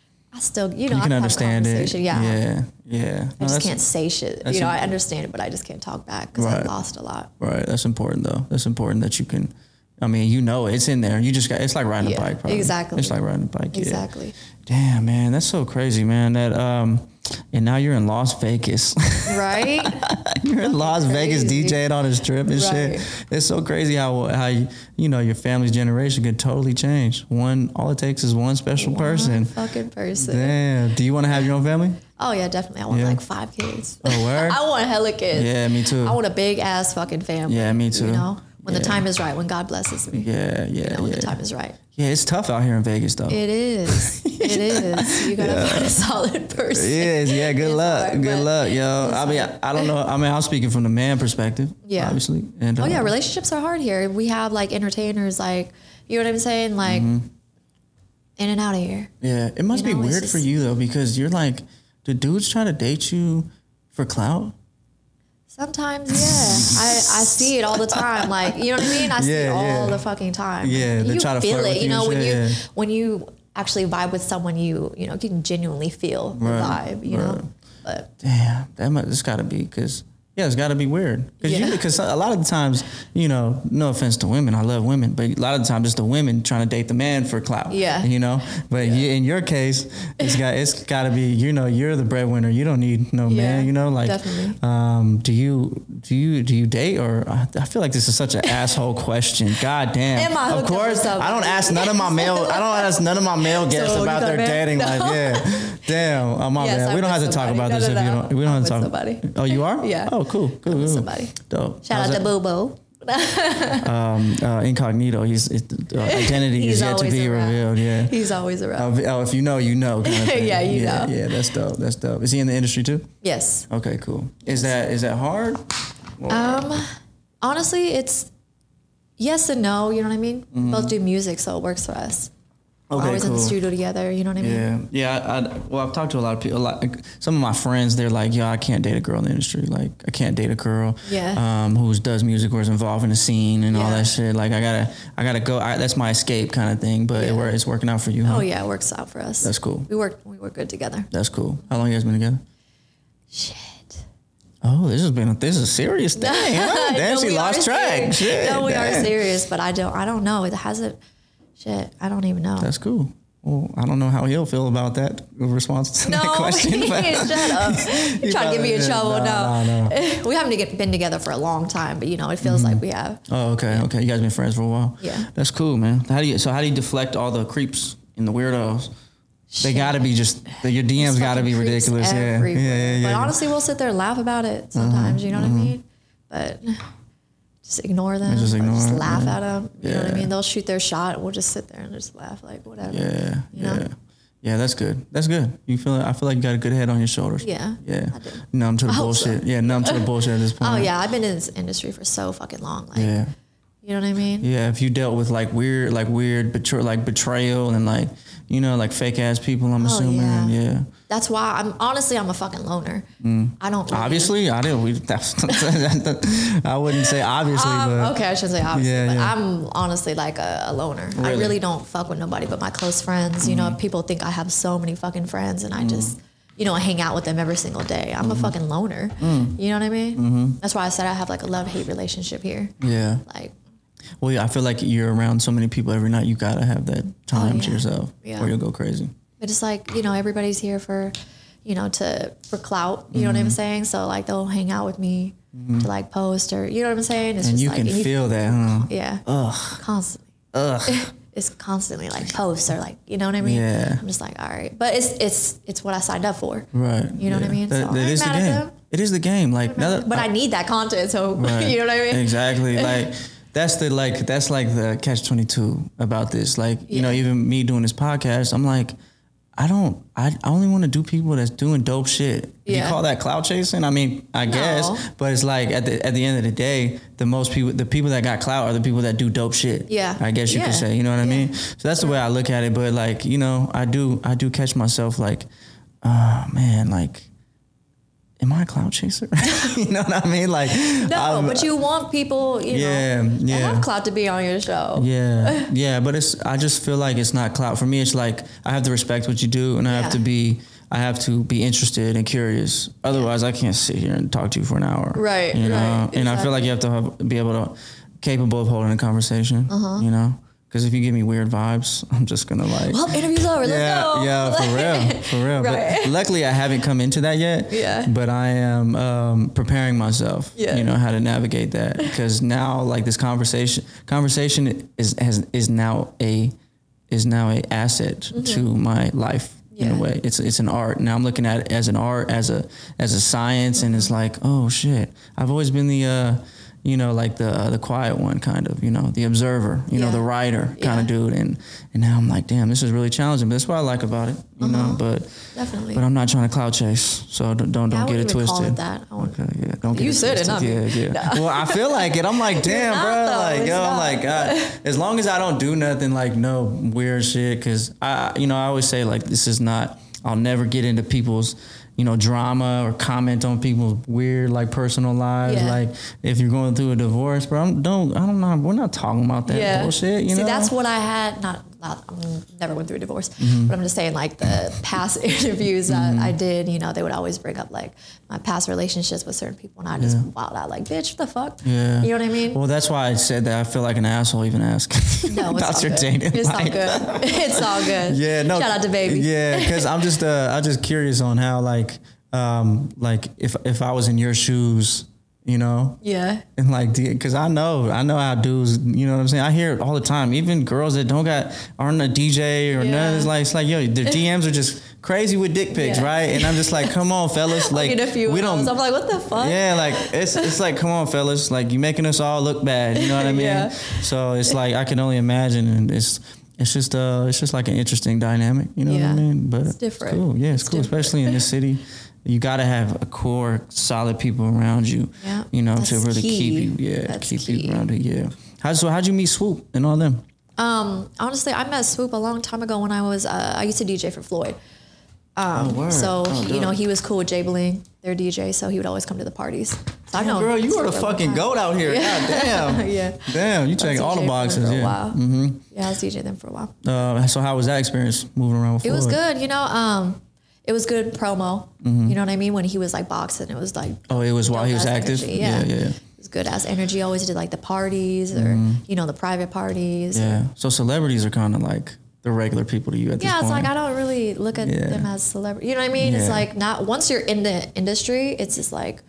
I still, you know, you I can have understand it. conversation. Yeah, Yeah, yeah. No, I just that's- can't say shit. that's You know, a- I understand it, but I just can't talk back because I Right. lost a lot. Right, that's important though. That's important that you can. I mean, you know, it's in there. You just got. It's like riding Yeah, a bike. Probably. exactly. It's like riding a bike. Yeah. Exactly. Damn, man, that's so crazy, man. That um, and now you're in Las Vegas. Right? You're in Las Vegas Crazy. DJing on this trip and Right. shit. It's so crazy how how you, you know your family's generation could totally change. One, all it takes is one special person. One fucking person. Damn. Do you want to have your own family? Oh yeah, definitely. I want Yeah. like five kids. Oh, word? I want hella kids. Yeah, me too. I want a big ass fucking family. Yeah, me too. You know, when Yeah. the time is right, when God blesses me. Yeah, yeah, You know, when yeah. the time is right. Yeah, it's tough out here in Vegas though. It is. It is. You gotta find a solid person. It is, yeah. Good It's luck, hard, good but luck, yo. I mean, I, I don't know. I mean, I'm speaking from the man perspective, Yeah. obviously. And Oh uh, yeah, relationships are hard here. We have like entertainers, like you know what I'm saying, like Mm-hmm. in and out of here. yeah. It must You know, be it's weird for just- you though, because you're like, do dudes try to date you for clout? Sometimes, yeah, I, I see it all the time. Like, you know what I mean? I see Yeah, it all yeah. the fucking time. Yeah, they you try to feel flirt it. with You you know, and when shit, you yeah. when you actually vibe with someone, you you know you can genuinely feel the Right, vibe. You right. know, but Damn, that must, it's got to be because yeah, it's got to be weird because Yeah. because a lot of the times, you know, no offense to women, I love women, but a lot of the times it's the women trying to date the man for clout. Yeah. you know. But you, in your case, it's got it's got to be you know you're the breadwinner. You don't need no Yeah, man. You know, like definitely. um, do you do you do you date or I I feel like this is such an asshole question. God damn. Am I of hooked up with course, somebody? I don't ask none of my male. I don't ask none of my male guests So, you about got their a man? dating No. life. Yeah. Damn. Oh my Yes, bad. I'm We don't with have to talk somebody. about No, this no, if you no. don't. We don't I'm have to with talk. somebody. Oh, you are? Yeah. Oh, cool. Cool. with cool. somebody. Dope. shout How's out to that? Boo Boo. Um, uh, incognito. He's it, uh, identity He's is yet to always be around. revealed. Yeah. He's always around. Oh, if you know, you know. Kind of thing. Yeah, you yeah, know. Yeah, that's dope. That's dope. Is he in the industry too? Yes. Okay, cool. Is that is that hard? Or- Um, honestly, it's yes and no. You know what I mean? Both do music, so it works for us. We're Okay, always in the cool. studio together. You know what I mean? Yeah, yeah. I, I, well, I've talked to a lot of people. A lot, like, some of my friends, they're like, "Yo, I can't date a girl in the industry. Like, I can't date a girl, Yeah. um, who does music or is involved in the scene and all Yeah. that shit. Like, I gotta, I gotta go. I, that's my escape kind of thing. But it, Yeah. wor- it's working out for you. Huh? Oh yeah, it works out for us. That's cool. We work. We work good together. That's cool. How long you guys been together? Shit. Oh, this has been a, this is a serious thing. Huh? Damn, No, she we lost are track. serious. Shit, No, we are damn. serious, but I don't. I don't know. It hasn't. Shit, I don't even know. That's cool. Well, I don't know how he'll feel about that response to no, that question. but- shut up. You're trying to get me in probably- trouble. no, No, no, no. we haven't get, been together for a long time, but you know, it feels like we have. Oh, okay, okay. You guys been friends for a while. Yeah. That's cool, man. How do you? So how do you deflect all the creeps and the weirdos? They got to be just your D Ms. There's Got to be fucking creeps ridiculous. Yeah. yeah, everywhere. yeah, yeah. But yeah. honestly, we'll sit there and laugh about it sometimes. You know what I mean? But just ignore them. Just or ignore just it, laugh yeah. at them. You know what I Yeah. mean? They'll shoot their shot, and we'll just sit there and just laugh, like whatever. yeah, You know? yeah, yeah. That's good. That's good. You feel? I feel like you got a good head on your shoulders. Yeah, yeah. I do. Numb to the I hope so. bullshit. Yeah, numb to the bullshit at this point. Oh yeah, I've been in this industry for so fucking long. Like, Yeah. you know what I mean? Yeah, if you dealt with like weird, like weird, betray, like betrayal and like, you know, like fake ass people, I'm assuming. yeah. Yeah. That's why I'm honestly I'm a fucking loner. I don't really, Obviously, I didn't. We, that's, I wouldn't say obviously, Um, but okay, I should say obviously, Yeah, but yeah. I'm honestly like a, a loner. I Really? really don't fuck with nobody but my close friends. You know, people think I have so many fucking friends, and I Mm. just, you know, hang out with them every single day. I'm Mm-hmm. a fucking loner. Mm. You know what I mean? Mm-hmm. That's why I said I have like a love hate relationship here. yeah. Like, Well, yeah, I feel like you're around so many people every night. You gotta have that time Oh, yeah. to yourself, Yeah. or you'll go crazy. But it's like, you know, everybody's here for, you know, to for clout. You know Mm-hmm. what I'm saying? So like they'll hang out with me to like post or you know what I'm saying? It's And just you like can and feel that, huh? yeah, Ugh, constantly. ugh. It's constantly like posts or like you know what I mean? Yeah. I'm just like, all right, but it's it's it's what I signed up for. Right. You know what I yeah. mean? That, So I that ain't is the mad at game. them. It is the game. Like, now that But I need that content, so Right. you know what I mean? Exactly. Like that's the like that's like the catch twenty-two about this. Like, you know, Yeah. even me doing this podcast, I'm like, I don't I, I only want to do people that's doing dope shit. If you Yeah. call that clout chasing? I mean, I No. guess. But it's like at the at the end of the day, the most people the people that got clout are the people that do dope shit. Yeah. I guess you Yeah. could say. You know what I Yeah. mean? So that's the way I look at it. But like, you know, I do I do catch myself like, oh man, like am I a clout chaser? You know what I mean? Like No, I'm- but you want people, you Yeah, know, yeah. to have clout to be on your show. Yeah, yeah, but it's. I just feel like it's not clout for me. It's like I have to respect what you do, and I have Yeah. to be. I have to be interested and curious. Otherwise, I can't sit here and talk to you for an hour. Right, You know, right, and I feel like you have to have, be able to capable of holding a conversation. Uh-huh. You know, because if you give me weird vibes, I'm just gonna like. Well, interview's over. Let's Yeah, go. yeah, for real, for real. Right. But luckily, I haven't come into that yet. Yeah. But I am um, preparing myself. Yeah. You know how to navigate that because now, like this conversation, conversation is has is now a is now a asset to my life in Mm-hmm. Yeah. a way. It's it's an art. Now I'm looking at it as an art, as a as a science, and Mm-hmm. it's like, oh shit, I've always been the. Uh, you know, like the uh, the quiet one, kind of, you know, the observer, you know, Yeah. the writer kind of Yeah. dude, and and now I'm like, damn, this is really challenging. But that's what I like about it, you know. But Definitely. but I'm not trying to cloud chase, so don't don't, Yeah, I don't get it wouldn't even call twisted. it that. I wouldn't- Okay, yeah, don't get You it said it, twisted. not me. Yeah, yeah. Well, I feel like it. I'm like, damn, not, bro. though. Like, It's yo, I'm not. like, God, as long as I don't do nothing like no weird shit, because I, you know, I always say like, this is not. I'll never get into people's, you know, drama or comment on people's weird, like personal lives. Yeah. Like if you're going through a divorce, bro, I'm, don't, I don't know. We're not talking about that bullshit. You See, know, that's what I had. Not, not. I never went through a divorce, Mm-hmm. but I'm just saying, like the past interviews that I did, you know, they would always bring up like my past relationships with certain people, and I just wild out like, bitch, what the fuck? Yeah. You know what I mean? Well, that's why I said that. I feel like an asshole even asking no, it's about all your good. dating It's all life. good. It's all good. Yeah, no. Shout out to baby. Yeah, because I'm just uh, I'm just curious on how like um like if if I was in your shoes, you know, Yeah. and like because I know I know how dudes, you know what I'm saying. I hear it all the time. Even girls that don't got aren't a D J or Yeah. none. It's like it's like yo, their D Ms are just crazy with dick pics, Yeah. right? And I'm just like, come on, fellas, like Get a few we of those. don't. I'm like, what the fuck? Yeah, like it's it's like, come on, fellas, like you making us all look bad. You know what I mean? Yeah. So it's like I can only imagine, and it's it's just uh it's just like an interesting dynamic. You know Yeah. what I mean? But It's different. cool. Yeah, it's, It's cool, different. especially in this city. You got to have a core, solid people around you. Yeah. You know, to That's really key. keep you. Yeah, That's keep key. you around it. Yeah. How so? How'd you meet Swoop and all them? Um, honestly, I met Swoop a long time ago when I was uh, I used to D J for Floyd. Um, Oh, word. so Oh, you know dope. he was cool with Jay Bling, their D J, so he would always come to the parties. So I know, Girl, you are the Swoop for a long fucking time. goat out here. God damn. Yeah. Damn, you I was check all the D J for them boxes. for a Yeah. while. Mm-hmm. Yeah, I was DJing them for a while. Uh, so how was that experience moving around with It was Floyd? good, you know. Um, it was good promo. Mm-hmm. You know what I mean? When he was like boxing, it was like Oh, it was while he was dope-ass active? energy, Yeah, yeah. It was good as energy. Always did like the parties or you know the private parties. Mm-hmm. Yeah. So celebrities are kind of like the regular people to you at this Yeah, point. it's like I don't really look at Yeah. them as celebrity. You know what I mean? It's Yeah. like not once you're in the industry, it's just like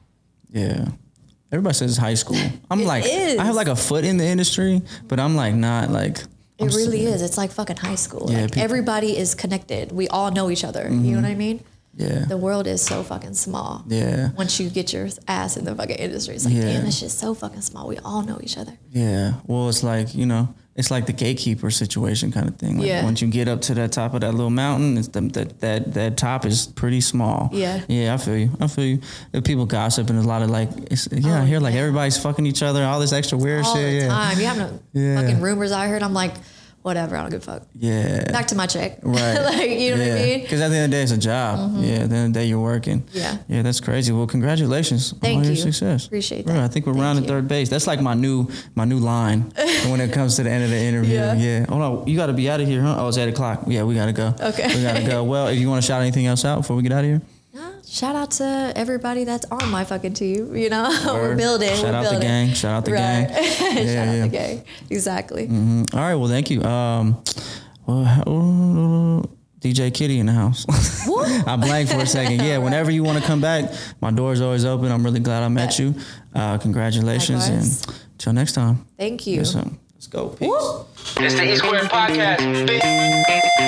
Yeah. Everybody says it's high school. I'm It like, is. I have like a foot in the industry, but I'm like not like. I'm it really s- is. It's like fucking high school. Yeah, like people- everybody is connected. We all know each other. You know what I mean? Yeah. The world is so fucking small. Yeah. Once you get your ass in the fucking industry, it's like, Yeah. damn, this shit's so fucking small. We all know each other. Yeah. Well, it's like, you know, it's like the gatekeeper situation kind of thing. Like Yeah. once you get up to that top of that little mountain, it's the, that that that top is pretty small. Yeah. Yeah, I feel you. I feel you. The people gossip and there's a lot of like, it's, yeah, I Oh, hear like yeah. everybody's fucking each other, all this extra weird All shit. the yeah. time. You have no Yeah. fucking rumors I heard. I'm like, whatever, I don't give a fuck. Yeah. Back to my check. Right. like, you know what I mean? Because at the end of the day, it's a job. Yeah. At the end of the day, you're working. Yeah. Yeah, that's crazy. Well, congratulations Thank on all you. your success. Appreciate Bro, that. I think we're Thank rounding you. third base. That's like my new my new line when it comes to the end of the interview. Yeah. Yeah. Hold on. You got to be out of here, huh? Oh, it's eight o'clock. Yeah, we got to go. Okay. We got to go. Well, if you want to shout anything else out before we get out of here. Nah, shout out to everybody that's on my fucking team. You know, we're building. Shout we're out building. the gang. Shout out the right. gang. Yeah, shout yeah. out the gang. Exactly. Mm-hmm. All right. Well, thank you. Um, well, how, D J Kitty in the house. I blanked for a second. Yeah. Whenever you want to come back, my door's always open. I'm really glad I met you. Uh, congratulations, Likewise. and till next time. Thank you. Yes, sir. Let's go. Peace. It's the E Squared Podcast. Bitch.